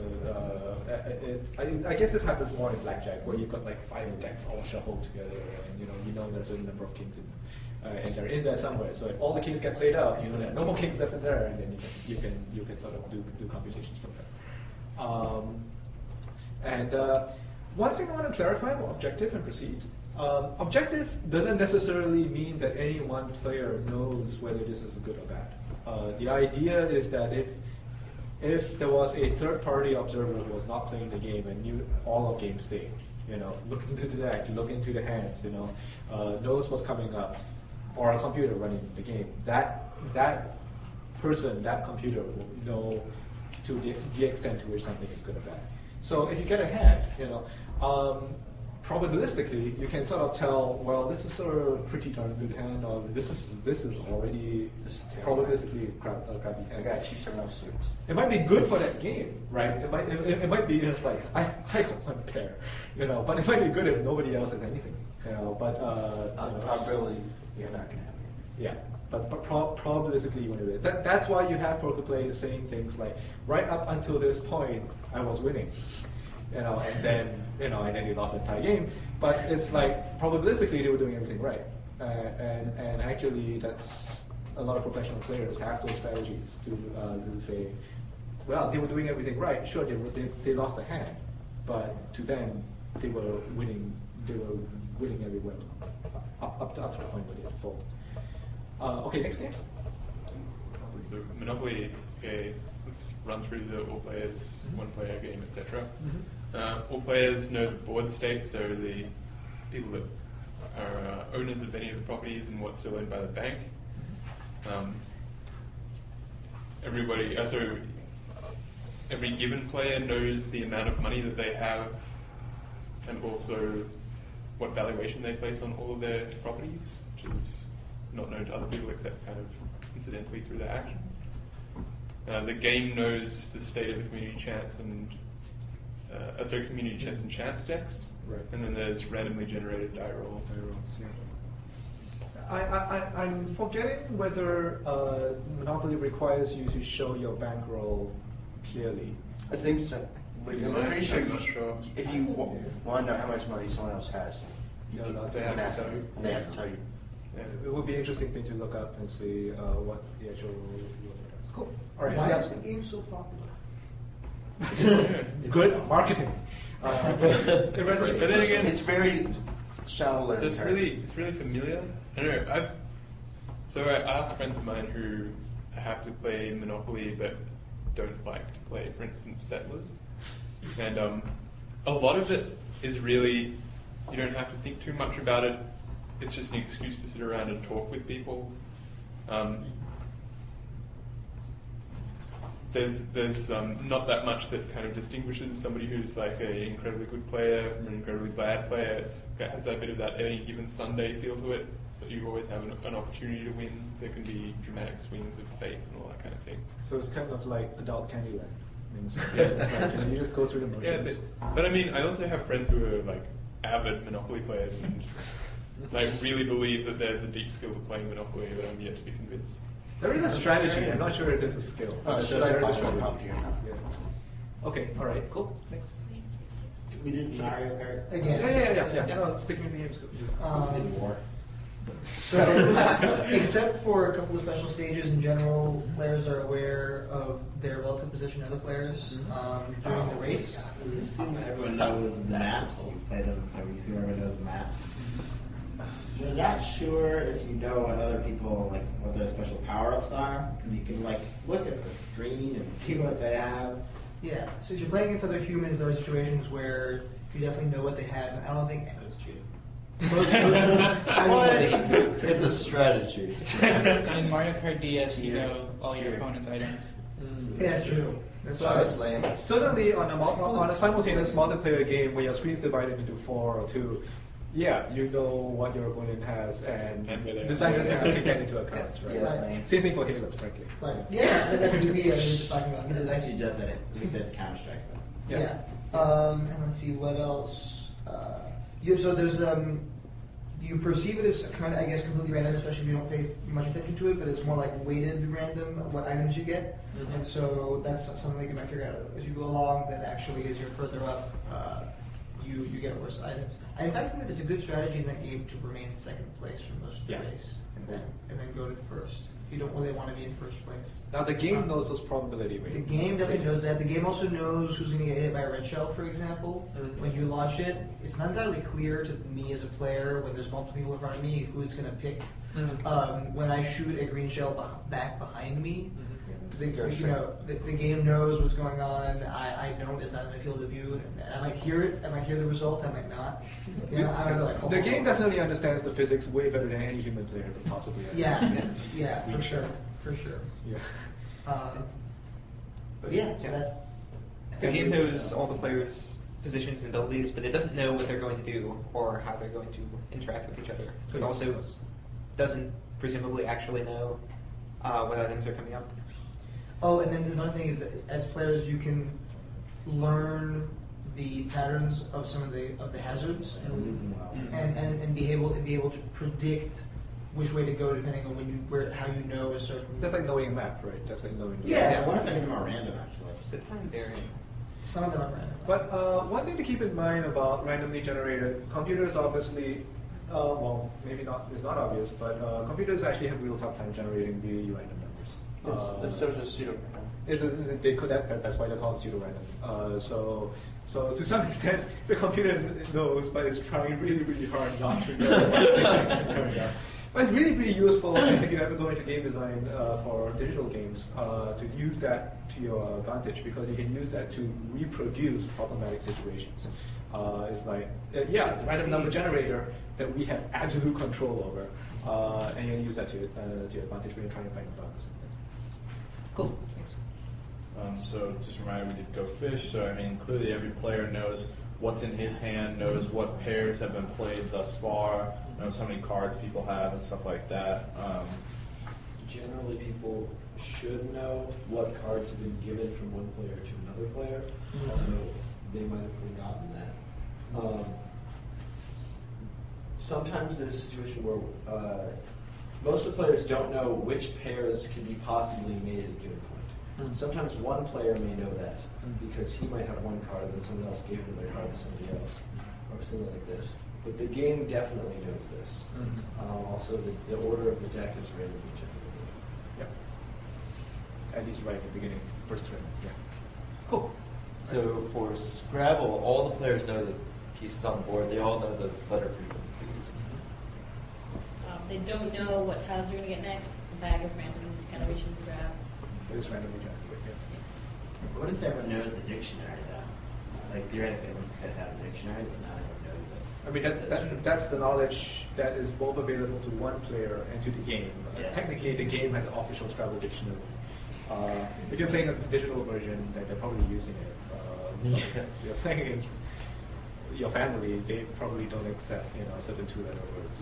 I guess this happens more in blackjack, where you've got like 5 decks all shuffled together, and you know there's a certain number of kings in them, and they're in there somewhere. So if all the kings get played out, there are no more kings left in there, and then you can sort of do computations from there. One thing I want to clarify about objective and proceed. Objective doesn't necessarily mean that any one player knows whether this is good or bad. The idea is that if there was a third-party observer who was not playing the game and knew all of game state, look into the deck, look into the hands, knows what's coming up, or a computer running the game, that person, that computer will know to the extent to which something is good or bad. So if you get a hand, probabilistically, you can sort of tell, well, this is a pretty darn good hand, or this is already probabilistically crappy hand. I got T7 suits. It might be good for that game, right? It might be just like I got one pair, but it might be good if nobody else has anything, But probability, you're not gonna have it. Yeah. But probabilistically, you want to do it. That's why you have poker players saying things like, right up until this point, I was winning, and then and then they lost the entire game. But it's like probabilistically they were doing everything right, and actually that's a lot of professional players have those strategies to say, well, they were doing everything right. Sure, they lost the hand, but to them they were winning. They were winning everywhere up to the point where they had to fold. Okay, next game. So Monopoly, let's run through the all players, one player game, etc. All players know the board state, so the people that are owners of any of the properties and what's still owned by the bank. So every given player knows the amount of money that they have and also what valuation they place on all of their properties, which is not known to other people except kind of incidentally through their actions. The game knows the state of the community chance and community chess and chance decks, right. And then there's randomly generated die rolls. I'm forgetting whether Monopoly requires you to show your bankroll clearly. I think so. I'm pretty sure, sure. If you want to know how much money someone else has, you can ask them, and they have to tell you. Yeah, it would be an interesting thing to look up and see what the actual rule is. Cool. All right. Why is the game so popular? Good marketing. It resonates. But then again, it's very shallow. So it's really familiar. I don't know. I asked friends of mine who happily play Monopoly but don't like to play, for instance, Settlers, and a lot of it is really you don't have to think too much about it. It's just an excuse to sit around and talk with people. There's not that much that kind of distinguishes somebody who's like an incredibly good player from an incredibly bad player. It has that bit of that any given Sunday feel to it. So you always have an opportunity to win. There can be dramatic swings of fate and all that kind of thing. So it's kind of like adult Candyland. You just go through the motions. Yeah, but I mean, I also have friends who are like avid Monopoly players and like really believe that there's a deep skill to playing Monopoly, but I'm yet to be convinced. There is a strategy. I'm not sure if there's a skill. Should I buy one copy or not? Yeah. Okay. All right. Cool. Next. We did Mario Kart. Again. Yeah. No, sticking with the games. More. So, except for a couple of special stages, in general, players are aware of their relative position of other players during the race. We assume everyone knows the maps. You play them, so we assume everyone knows the maps. You're not sure if you know what other people, like, what their special power-ups are. And you can, like, look at the screen and see what they have. Yeah, so if you're playing against other humans, there are situations where you definitely know what they have. I don't think... That's cheating. It's a strategy. In Mario Kart DS, you know all your opponent's items. Yeah, that's true. That's lame. Certainly on a simultaneous multiplayer game where your screen's divided into 4 or 2, yeah, you know what your opponent has, and designers have to take that into account, right? Yes. Same thing for Halo, frankly. Right. Yeah, that's what we were just talking about. This is actually just it. We said Counter-Strike, though. Yeah. And let's see, what else? So there's, you perceive it as kind of, I guess, completely random, especially if you don't pay much attention to it, but it's more like weighted random of what items you get. And so that's something that you might figure out as you go along, that actually as you're further up, you get worse items. I in fact think that it's a good strategy in that game to remain in second place for most of the race, and then go to first. You don't really want to be in first place. Now the game knows those probability weights. The game definitely knows that. The game also knows who's going to get hit by a red shell, for example. When you launch it, it's not entirely clear to me as a player when there's multiple people in front of me who it's going to pick. When I shoot a green shell back behind me, the game knows what's going on. I don't. It's not in my field of view. I might hear it. I might hear the result. I might not. The game definitely understands the physics way better than any human player could possibly understand. Yeah, for sure. Yeah. But that's... The game knows all the players' positions and abilities, but it doesn't know what they're going to do or how they're going to interact with each other. It also doesn't presumably actually know what items are coming up. Oh, and then there's another thing is that as players you can learn the patterns of some of the hazards and be able to predict which way to go depending on how you know a certain. That's like knowing a map, right? That's like knowing. Yeah. I wonder if any of them are random actually. It's a time variant. Some of them are random. But one thing to keep in mind about randomly generated computers, obviously, well, maybe not. It's not obvious, but computers actually have real time generating really random numbers. It's sort of a pseudo-random. They could that's why they're called pseudo-random. So to some extent, the computer knows, but it's trying really, really hard not to know. But it's really, really useful if you ever go into game design for digital games to use that to your advantage, because you can use that to reproduce problematic situations. It's like, it's a random number generator that we have absolute control over, and you can use that to your advantage when you're trying to find bugs. Cool. Thanks. So just a reminder, we did Go Fish. So I mean, clearly every player knows what's in his hand, knows what pairs have been played thus far, knows how many cards people have and stuff like that. Generally, people should know what cards have been given from one player to another player, although they might have forgotten that. Sometimes there's a situation where most of the players don't know which pairs can be possibly made at a given point. Sometimes one player may know that because he might have one card and then someone else gave another card to somebody else, or something like this. But the game definitely knows this. Also, the order of the deck is randomly generated. Yep. At least right at the beginning, first turn. Yeah. Cool. So for Scrabble, all the players know the pieces on the board. They all know the letter frequencies. They don't know what tiles you're going to get next. The bag is random. You just kind of reach in and grab. It is randomly generated. Yeah. What if everyone knows the dictionary though? Like theoretically, everyone could have a dictionary, but not everyone knows it. I mean, that's the knowledge that is both available to one player and to the game. Technically, the game has an official Scrabble dictionary. If you're playing a digital version, they're probably using it. If you're playing against your family, they probably don't accept certain two-letter words.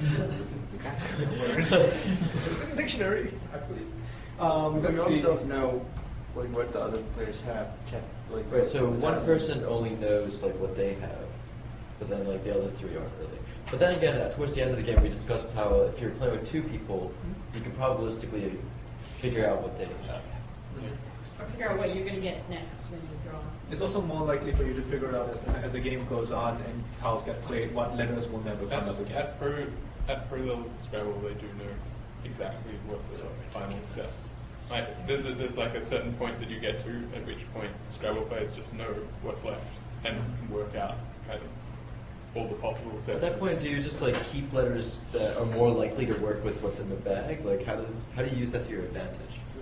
It's in the dictionary, I believe. But we also don't know what the other players have. Right. So one person only knows what they have, but then the other three aren't really. But then again, towards the end of the game, we discussed how if you're playing with two people, you can probabilistically figure out what they have. or figure out what you're going to get next when you draw. It's also more likely for you to figure out as the game goes on and tiles get played, what letters will never come up again. At pro levels of Scrabble, they do know exactly what the final steps. Like there's like a certain point that you get to, at which point Scrabble players just know what's left and work out kind of all the possible steps. At that point, do you just like keep letters that are more likely to work with what's in the bag? Like how do you use that to your advantage?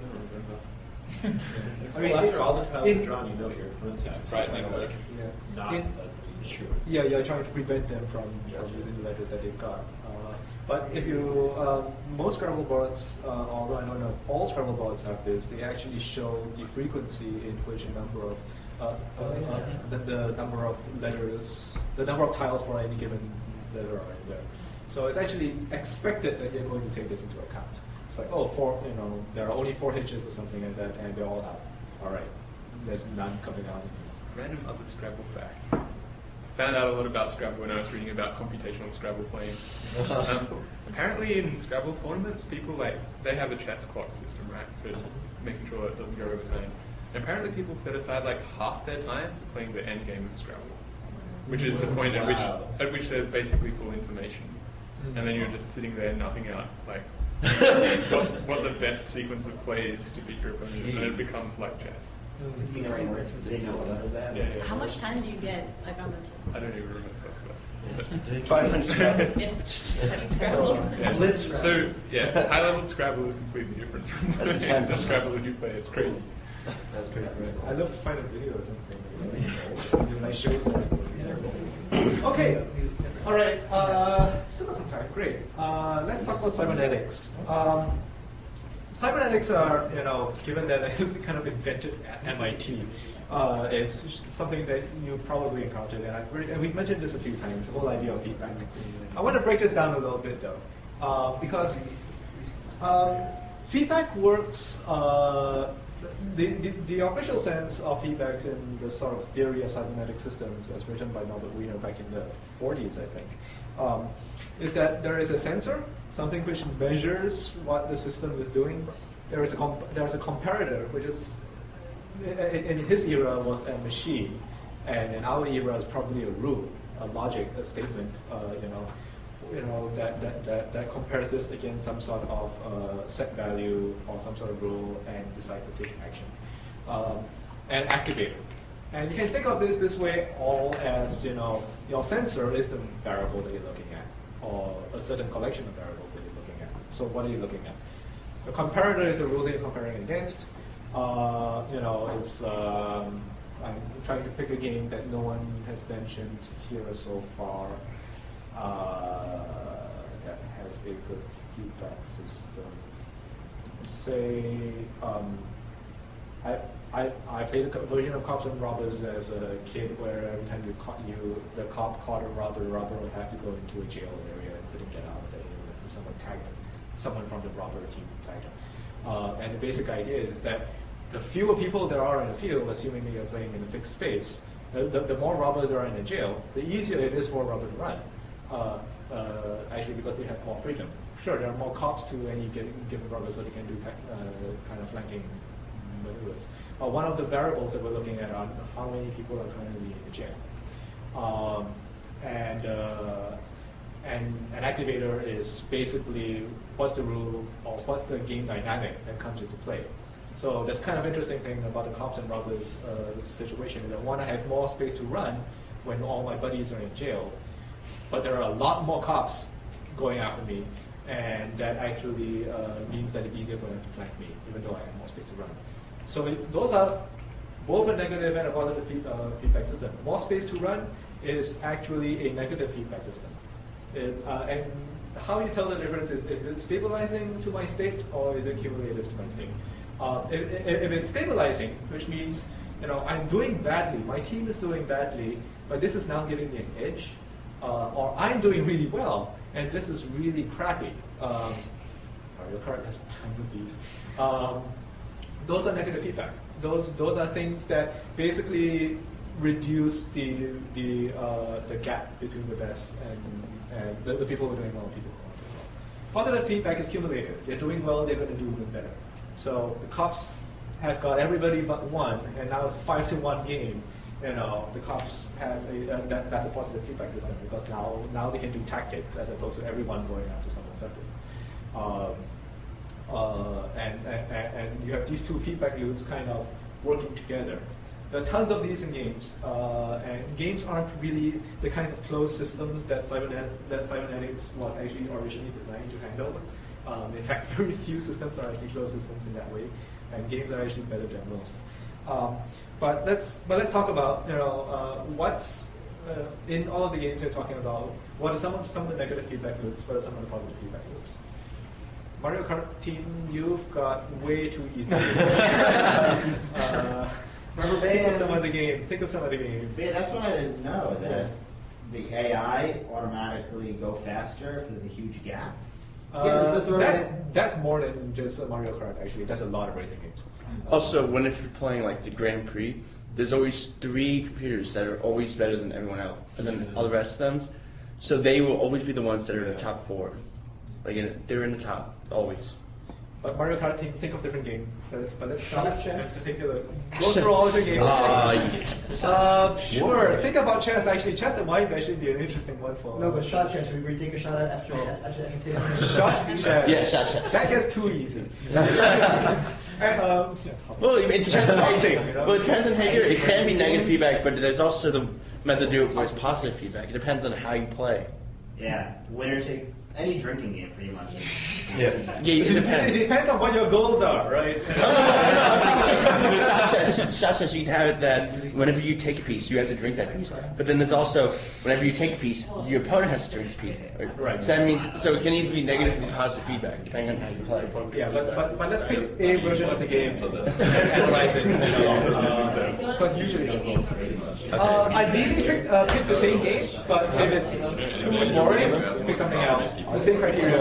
I mean, after all the tiles are drawn, you know what your opponents have. Right, so like, not sure. Yeah, you're trying to prevent them from using the letters that they've got. But if you, most Scrabble boards, although I don't know if all Scrabble boards have this, they actually show the frequency in which a number of the number of letters, the number of tiles for any given letter are in there. So it's actually expected that you're going to take this into account. It's like, there are only 4 hitches or something like that, and they're all out. All right, there's none coming out. Random other Scrabble facts. Found out a lot about Scrabble when I was reading about computational Scrabble playing. Apparently in Scrabble tournaments, people they have a chess clock system, right, for making sure it doesn't go over time. And apparently people set aside like half their time to playing the end game of Scrabble, which is the point at which there's basically full information. And then you're just sitting there nupping out like what the best sequence of plays to beat your opponent is, and it becomes like chess. You know what is that? Yeah. How much time do you get on the test? I don't even remember. It's 500. Yes. So high level Scrabble is completely different from the Scrabble that you play. It's crazy. That's great. I'd love to find a video or something. Nice shows. Okay. All right. Still got some time. Great. Let's talk about cybernetics. Cybernetics are, given that it's kind of invented at MIT, is something that you probably encountered, and we've mentioned this a few times, the whole idea of feedback. I want to break this down a little bit, though, because feedback works. The official sense of feedbacks in the sort of theory of cybernetic systems, as written by Norbert Wiener back in the 40s, I think, is that there is a sensor, something which measures what the system is doing. There is a comparator, which is, in his era, was a machine, and in our era is probably a rule, a logic, a statement, that compares this against some sort of set value or some sort of rule and decides to take action. An activator. And you can think of this way all as, your sensor is the variable that you're looking at, or a certain collection of variables that you're looking at. So what are you looking at? The comparator is the rule that you're comparing against. I'm trying to pick a game that no one has mentioned here so far that has a good feedback system. Say, I played a version of Cops and Robbers as a kid, where every time the cop caught a robber, the robber would have to go into a jail area and couldn't get out of it. Someone from the robber team tagged him. And the basic idea is that the fewer people there are in the field, assuming that you're playing in a fixed space, the more robbers there are in the jail, the easier it is for a robber to run. Actually, because they have more freedom. Sure, there are more cops to any given robber, so they can do kind of flanking maneuvers. One of the variables that we're looking at are how many people are currently in the jail. And an activator is basically what's the rule or what's the game dynamic that comes into play. So that's kind of interesting thing about the cops and robbers situation. Is I want to have more space to run when all my buddies are in jail, but there are a lot more cops going after me, and that actually means that it's easier for them to flank me, even though I have more space to run. So those are both a negative and a positive feedback system. More space to run is actually a negative feedback system. And how you tell the difference is it stabilizing to my state or is it cumulative to my state? If it's stabilizing, which means I'm doing badly, my team is doing badly, but this is now giving me an edge, or I'm doing really well and this is really crappy. Mario Kart has tons of these. Those are negative feedback. Those are things that basically reduce the gap between the best and the people who are doing well and people who aren't doing well. Positive feedback is cumulative. They're doing well, they're going to do even better. So the cops have got everybody but one, and now it's 5-1 game. The cops have that's a positive feedback system because now they can do tactics as opposed to everyone going after someone separate. And you have these two feedback loops kind of working together. There are tons of these in games, and games aren't really the kinds of closed systems that cybernetics was actually originally designed to handle. In fact, very few systems are actually closed systems in that way, and games are actually better than most. But let's talk about what's in all of the games we're talking about. What are some of the negative feedback loops? What are some of the positive feedback loops? Mario Kart team, you've got way too easy. Think of some of the game. Yeah, that's what I didn't know, that the AI automatically go faster if there's a huge gap. That's more than just Mario Kart, actually. That's a lot of racing games. Also, when if you're playing like the Grand Prix, there's always 3 computers that are always better than everyone else, and then all the rest of them. So they will always be the ones that are in the top 4. They're in the top always. But Mario Kart team, think of different game. Let's particular. Go through all the games. Sure. Think about chess. Actually, chess might actually be an interesting one for. No, but shot chess. We take a shot at after that can take. Shot chess. Yeah, shot chess. That gets too easy. Well, it depends on well, it depends on how you do it. It can be negative feedback, but there's also the method to do it where it's positive feedback. It depends on how you play. Yeah, winner takes any drinking game pretty much. Yeah, it depends. It depends on what your goals are, right? Shot chess, you can have it that whenever you take a piece, you have to drink that piece. But then there's also, whenever you take a piece, your opponent has to drink a piece. Right. So that means, so it can either be negative or positive feedback, depending on how you play. Yeah, but let's pick a version of the game and analyze it. Because usually, ideally pick the same game, but if it's too boring, pick something else. The same criteria.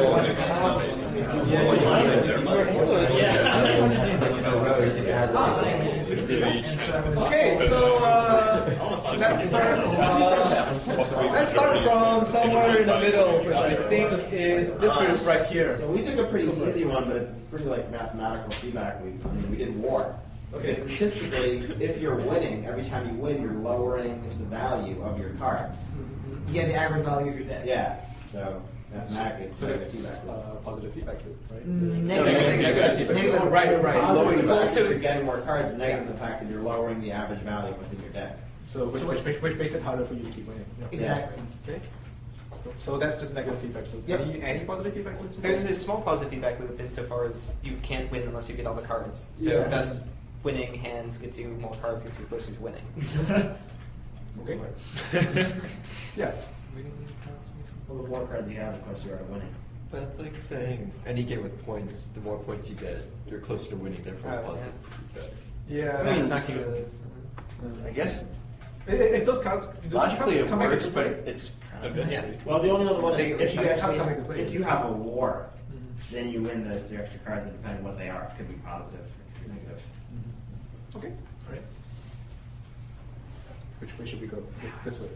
Okay, so let's start from somewhere in the middle, which I think is this group right here. So we took a pretty easy one, but it's pretty like mathematical feedback. We did war. Okay, statistically, if you're winning, every time you win, you're lowering the value of your cards. You get the average value of your deck. Yeah, so mathematically, so it's positive feedback loop, right? Negative feedback. Right. Lowering the fact that you're getting more cards, negative the fact that you're lowering the average value within your deck. So which makes it harder for you to keep winning. Exactly. Okay. So that's just negative feedback loop. Yep. Any positive feedback loops? There's a small positive feedback loop insofar as you can't win unless you get all the cards. So thus, winning hands gets you more cards, gets you closer to winning. Okay. Yeah. Well, the more cards you have, of course, you are winning. But it's like saying any game with points, the more points you get, you're closer to winning, therefore positive feedback. Yeah. I mean, it's not really. I guess if those cards logically it works, but it's kind of yes. Well, the only other one is if you have a war, Mm-hmm. then you win those 3 extra cards, and depending on what they are, it could be positive or negative. Mm-hmm. Okay. All right. Which way should we go? This way.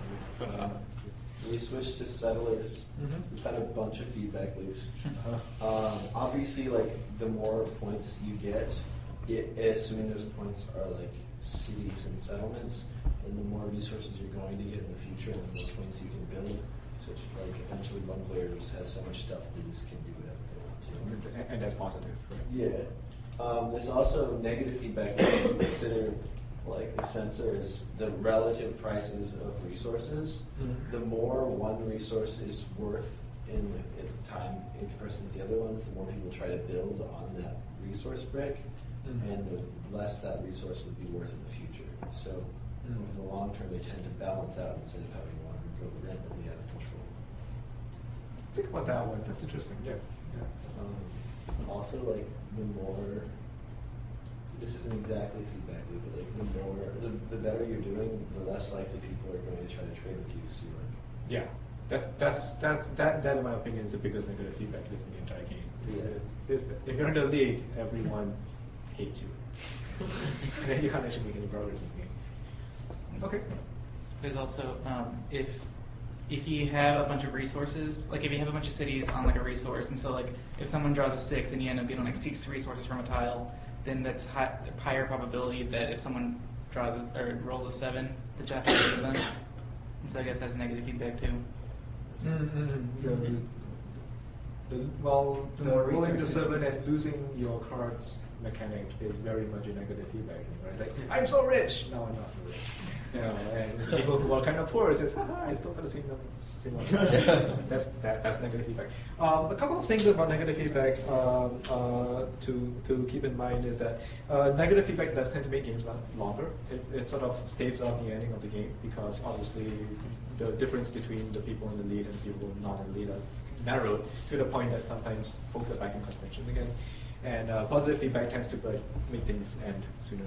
We switched to settlers. We've had a bunch of feedback loops. Obviously, like the more points you get, assuming those points are like cities and settlements, and the more resources you're going to get in the future, and the more points you can build. So it's like eventually one player just has so much stuff they just can do whatever they want to. And that's positive, right? Yeah. There's also negative feedback that you consider like the sensor is the relative prices of resources. The more one resource is worth in time in comparison to the other ones, the more people try to build on that resource brick, and the less that resource would be worth in the future. So in the long term, they tend to balance out instead of having one go randomly out of control. Think about that one. That's interesting. Yeah. Also, like the more. This isn't exactly feedback loop, but like the better you're doing, the less likely people are going to try to trade with you. So like, yeah, that in my opinion is the biggest negative feedback loop in the entire game. If you're in the lead, everyone hates you, and then you can't actually make any progress in the game. Okay. There's also if you have a bunch of resources, like if you have a bunch of cities on like a resource, and so like if someone draws a 6 and you end up getting like 6 resources from a tile, then that's higher probability that if someone draws or rolls a 7, the judge will give them. And so I guess that's negative feedback too. The rolling the 7 and losing your cards mechanic is very much a negative feedback, right? Like, I'm so rich! No, I'm not so rich. You know, and people who are kind of poor says, haha, I still got the same number. That's negative feedback. A couple of things about negative feedback to keep in mind is that negative feedback does tend to make games longer. It sort of staves out the ending of the game because obviously the difference between the people in the lead and the people not in the lead are narrowed to the point that sometimes folks are back in contention again. And positive feedback tends to make things end sooner.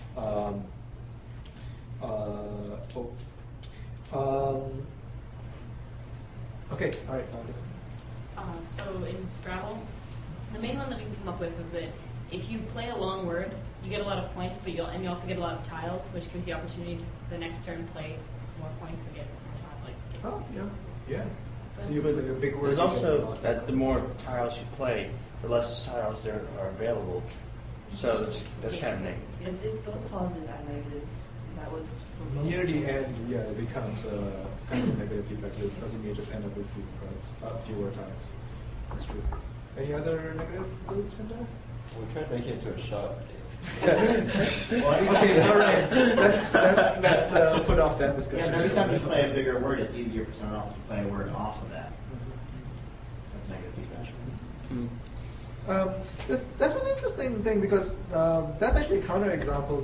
Okay, all right, next. So in Scrabble, the main one that we can come up with is that if you play a long word, you get a lot of points, but you also get a lot of tiles, which gives the opportunity to the next turn play more points and get more tiles. Yeah. So you play like a big word. There's also that the more tiles you play, the less tiles there are available. So that's kind of negative. It's both positive and negative. That was near the end, it becomes a kind of negative feedback loop because you may just end up with fewer tiles. That's true. Any other negative loops in there? We tried to make it into a shot. Okay, all right. Let's put off that discussion. Yeah, but every time you play a bigger word, it's easier for someone else to play a word off of that. That's negative feedback. That's an interesting thing because that's actually counterexample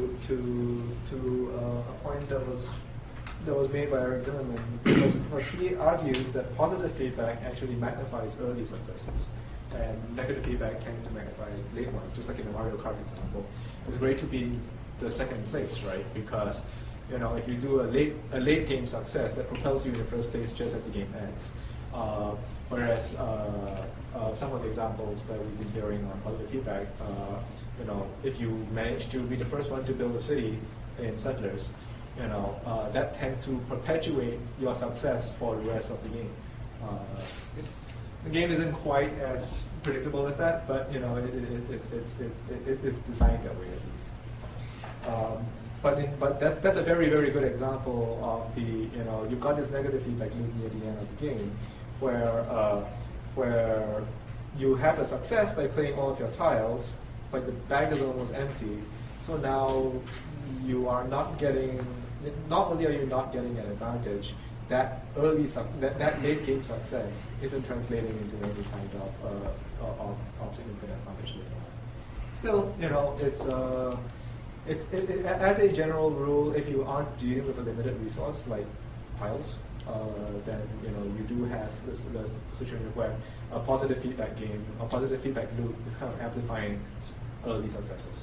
to a point that was made by Eric Zimmerman because he argues that positive feedback actually magnifies early successes and negative feedback tends to magnify late ones, just like in the Mario Kart example. It's great to be the second place, right? Because if you do a late game success, that propels you in the first place just as the game ends. Whereas some of the examples that we've been hearing on positive feedback, if you manage to be the first one to build a city in Settlers, that tends to perpetuate your success for the rest of the game. The game isn't quite as predictable as that, but it's designed that way at least. But that's a very, very good example of the you've got this negative feedback loop near the end of the game, where you have a success by playing all of your tiles, but the bag is almost empty. So now you are not getting. Not only are you not getting an advantage, that that late game success isn't translating into any kind of significant advantage later on. Still, it's as a general rule, if you aren't dealing with a limited resource like tiles, then you do have this situation where a positive feedback game, a positive feedback loop is kind of amplifying early successes,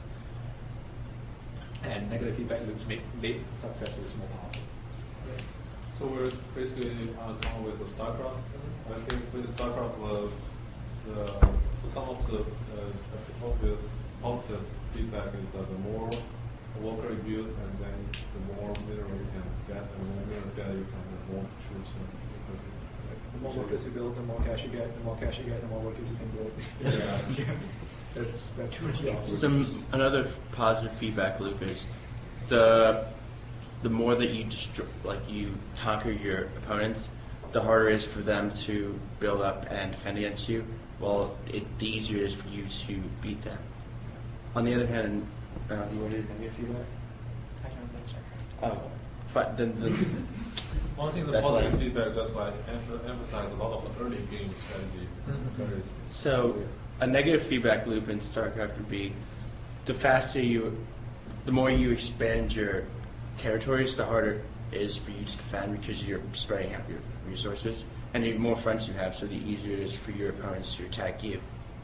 and negative feedback loops make late successes more powerful. So we're basically come with a StarCraft. I think with StarCraft, some of the obvious positive feedback is that the more worker you build, and then the more mineral you can get, and the more minerals you get, you can have more choose. The more workers you build, the more cash you get. The more cash you get, the more workers you can build. Yeah. That's pretty obvious. Another positive feedback loop is the more that you you conquer your opponents, the harder it is for them to build up and defend against you, while the easier it is for you to beat them. On the other hand, you wanted negative feedback? I don't know that's right. Oh, but then one thing, the positive feedback just emphasize a lot of the early game strategy. So a negative feedback loop in StarCraft would be the more you expand your territories, the harder it is for you to defend because you're spreading out your resources, and the more fronts you have, so the easier it is for your opponents to attack you.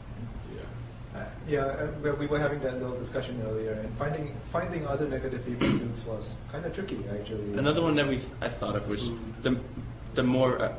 We were having that little discussion earlier, and finding other negative feedback loops was kind of tricky, actually. Another one that I thought of was the more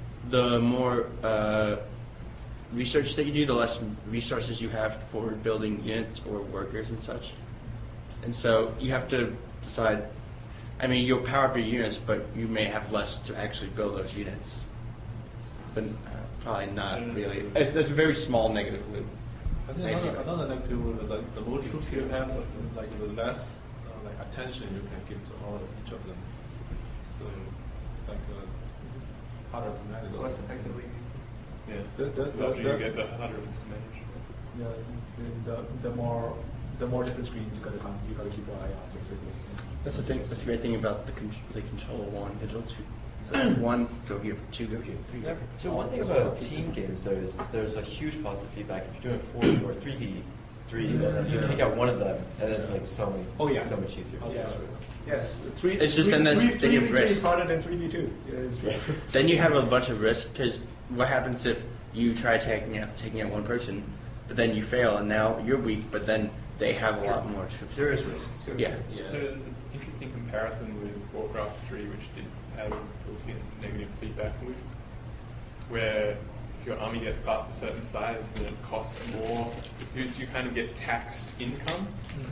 research that you do, the less resources you have for building units or workers and such. And so you have to decide. I mean, you'll power up your units, but you may have less to actually build those units. But probably not really. It's a very small negative loop. I think another negative, like the more troops you have, like the less like attention you can give to each of them. So like harder to manage. Less effectively used. Yeah. The After you get the harder it is to manage. Yeah, the more different screens you gotta keep an eye on basically. That's the thing. That's the great thing about the control one, control two. So one, go here, two, go here, three. Yeah. So one thing about team games though is there's a huge positive feedback. If you're doing 4 or 3v3, you take out one of them, and it's like so much easier. Yes, It's just then you have risk. is harder than 3v2. Then you have a bunch of risk because what happens if you try taking out one person, but then you fail and now you're weak, but then they have a lot more troops. There is risk. So there's an interesting comparison with Warcraft 3, which did have a negative feedback loop, where if your army gets past a certain size, then it costs more because you kind of get taxed income.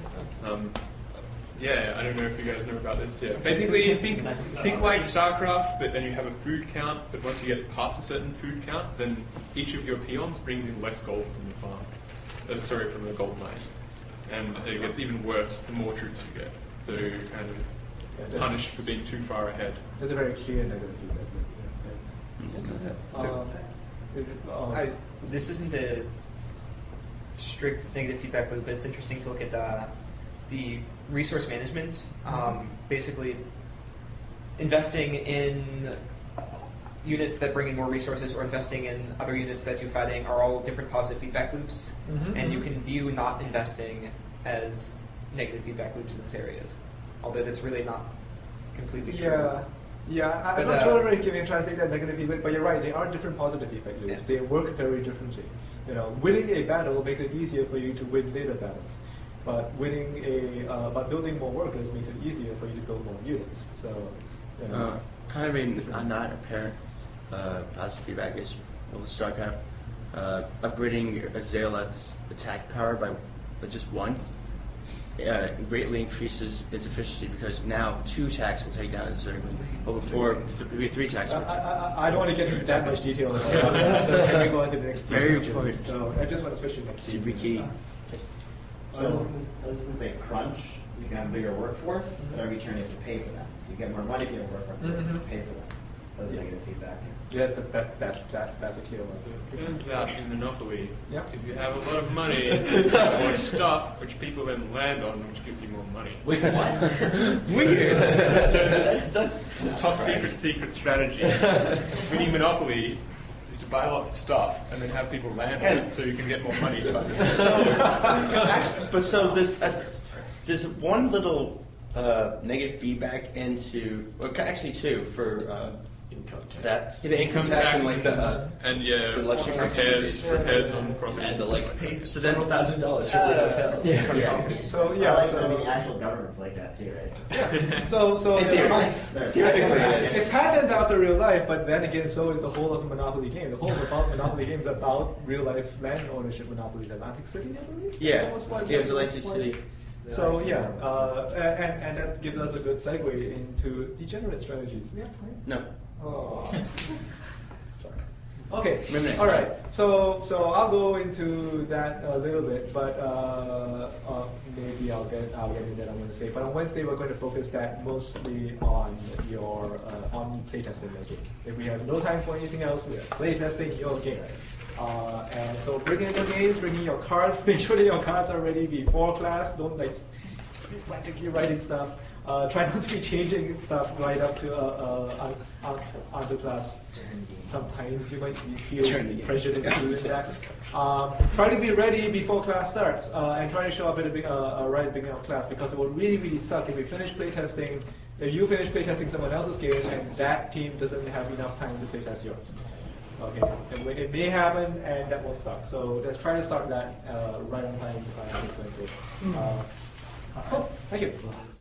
I don't know if you guys know about this. Yeah. Basically, think like StarCraft, but then you have a food count. But once you get past a certain food count, then each of your peons brings in less gold from the farm. From the gold mine, and it gets even worse the more troops you get. So you're kind of punished for being too far ahead. That's a very clear negative feedback. This isn't a strict negative feedback loop, but it's interesting to look at the resource management. Basically, investing in units that bring in more resources or investing in other units that do fighting are all different positive feedback loops. And you can view not investing as negative feedback loops in those areas, although that's really not completely true. I'm not sure if you can translate that negative feedback, but you're right, they are different positive feedback loops. They work very differently. Winning a battle makes it easier for you to win later battles, but but building more workers makes it easier for you to build more units. So kind of a not apparent positive feedback is with StarCraft, upgrading a Zealot's attack power by just once greatly increases its efficiency because now 2 attacks will take down a Zerg. Well, before it would be 3 attacks. I don't want to get into that much detail about that, so can we go on to the next Very region? important. So I just want to switch to the next Super key. I was going to say crunch. You can have a bigger workforce, but every turn you have to pay for that. So you get more money if you have a workforce, but you have to pay for that. That's negative feedback. Yeah, that's a clear one. So it turns out in Monopoly, Yeah. if you have a lot of money, you have more stuff, which people then land on, which gives you more money. Wait, what? Weird. So that's top secret strategy. Winning Monopoly is to buy lots of stuff and then have people land on it so you can get more money. There's one little negative feedback into, well, actually 2 for income tax. That's the income tax and like the repairs on property and the like. So then $1,000 for the hotel. So the actual government's like that too, right? Yeah. So it's patterned after real life, but then again, so is the whole of the Monopoly game. The whole of Monopoly game is about real life land ownership monopolies. Atlantic City, I believe. Yeah, Atlantic City. So and that gives us a good segue into degenerate strategies. Yeah. Right? No. Oh. Sorry. Okay. Maybe All right. So I'll go into that a little bit, but maybe I'll get into that on Wednesday. But on Wednesday we're going to focus that mostly on your on playtesting your game. If we have no time for anything else, we are playtesting your game. And so bring in the games, bring in your cards, make sure that your cards are ready before class. Don't like frantically writing stuff. Try not to be changing stuff right up to onto class. Sometimes you might feel pressured into doing that. Try to be ready before class starts and try to show up at right at the beginning of class, because it will really suck if we finish playtesting. If you finish playtesting someone else's game and that team doesn't have enough time to playtest yours. Okay, it may happen, and that will suck. So let's try to start that right on time next Wednesday. Thank you.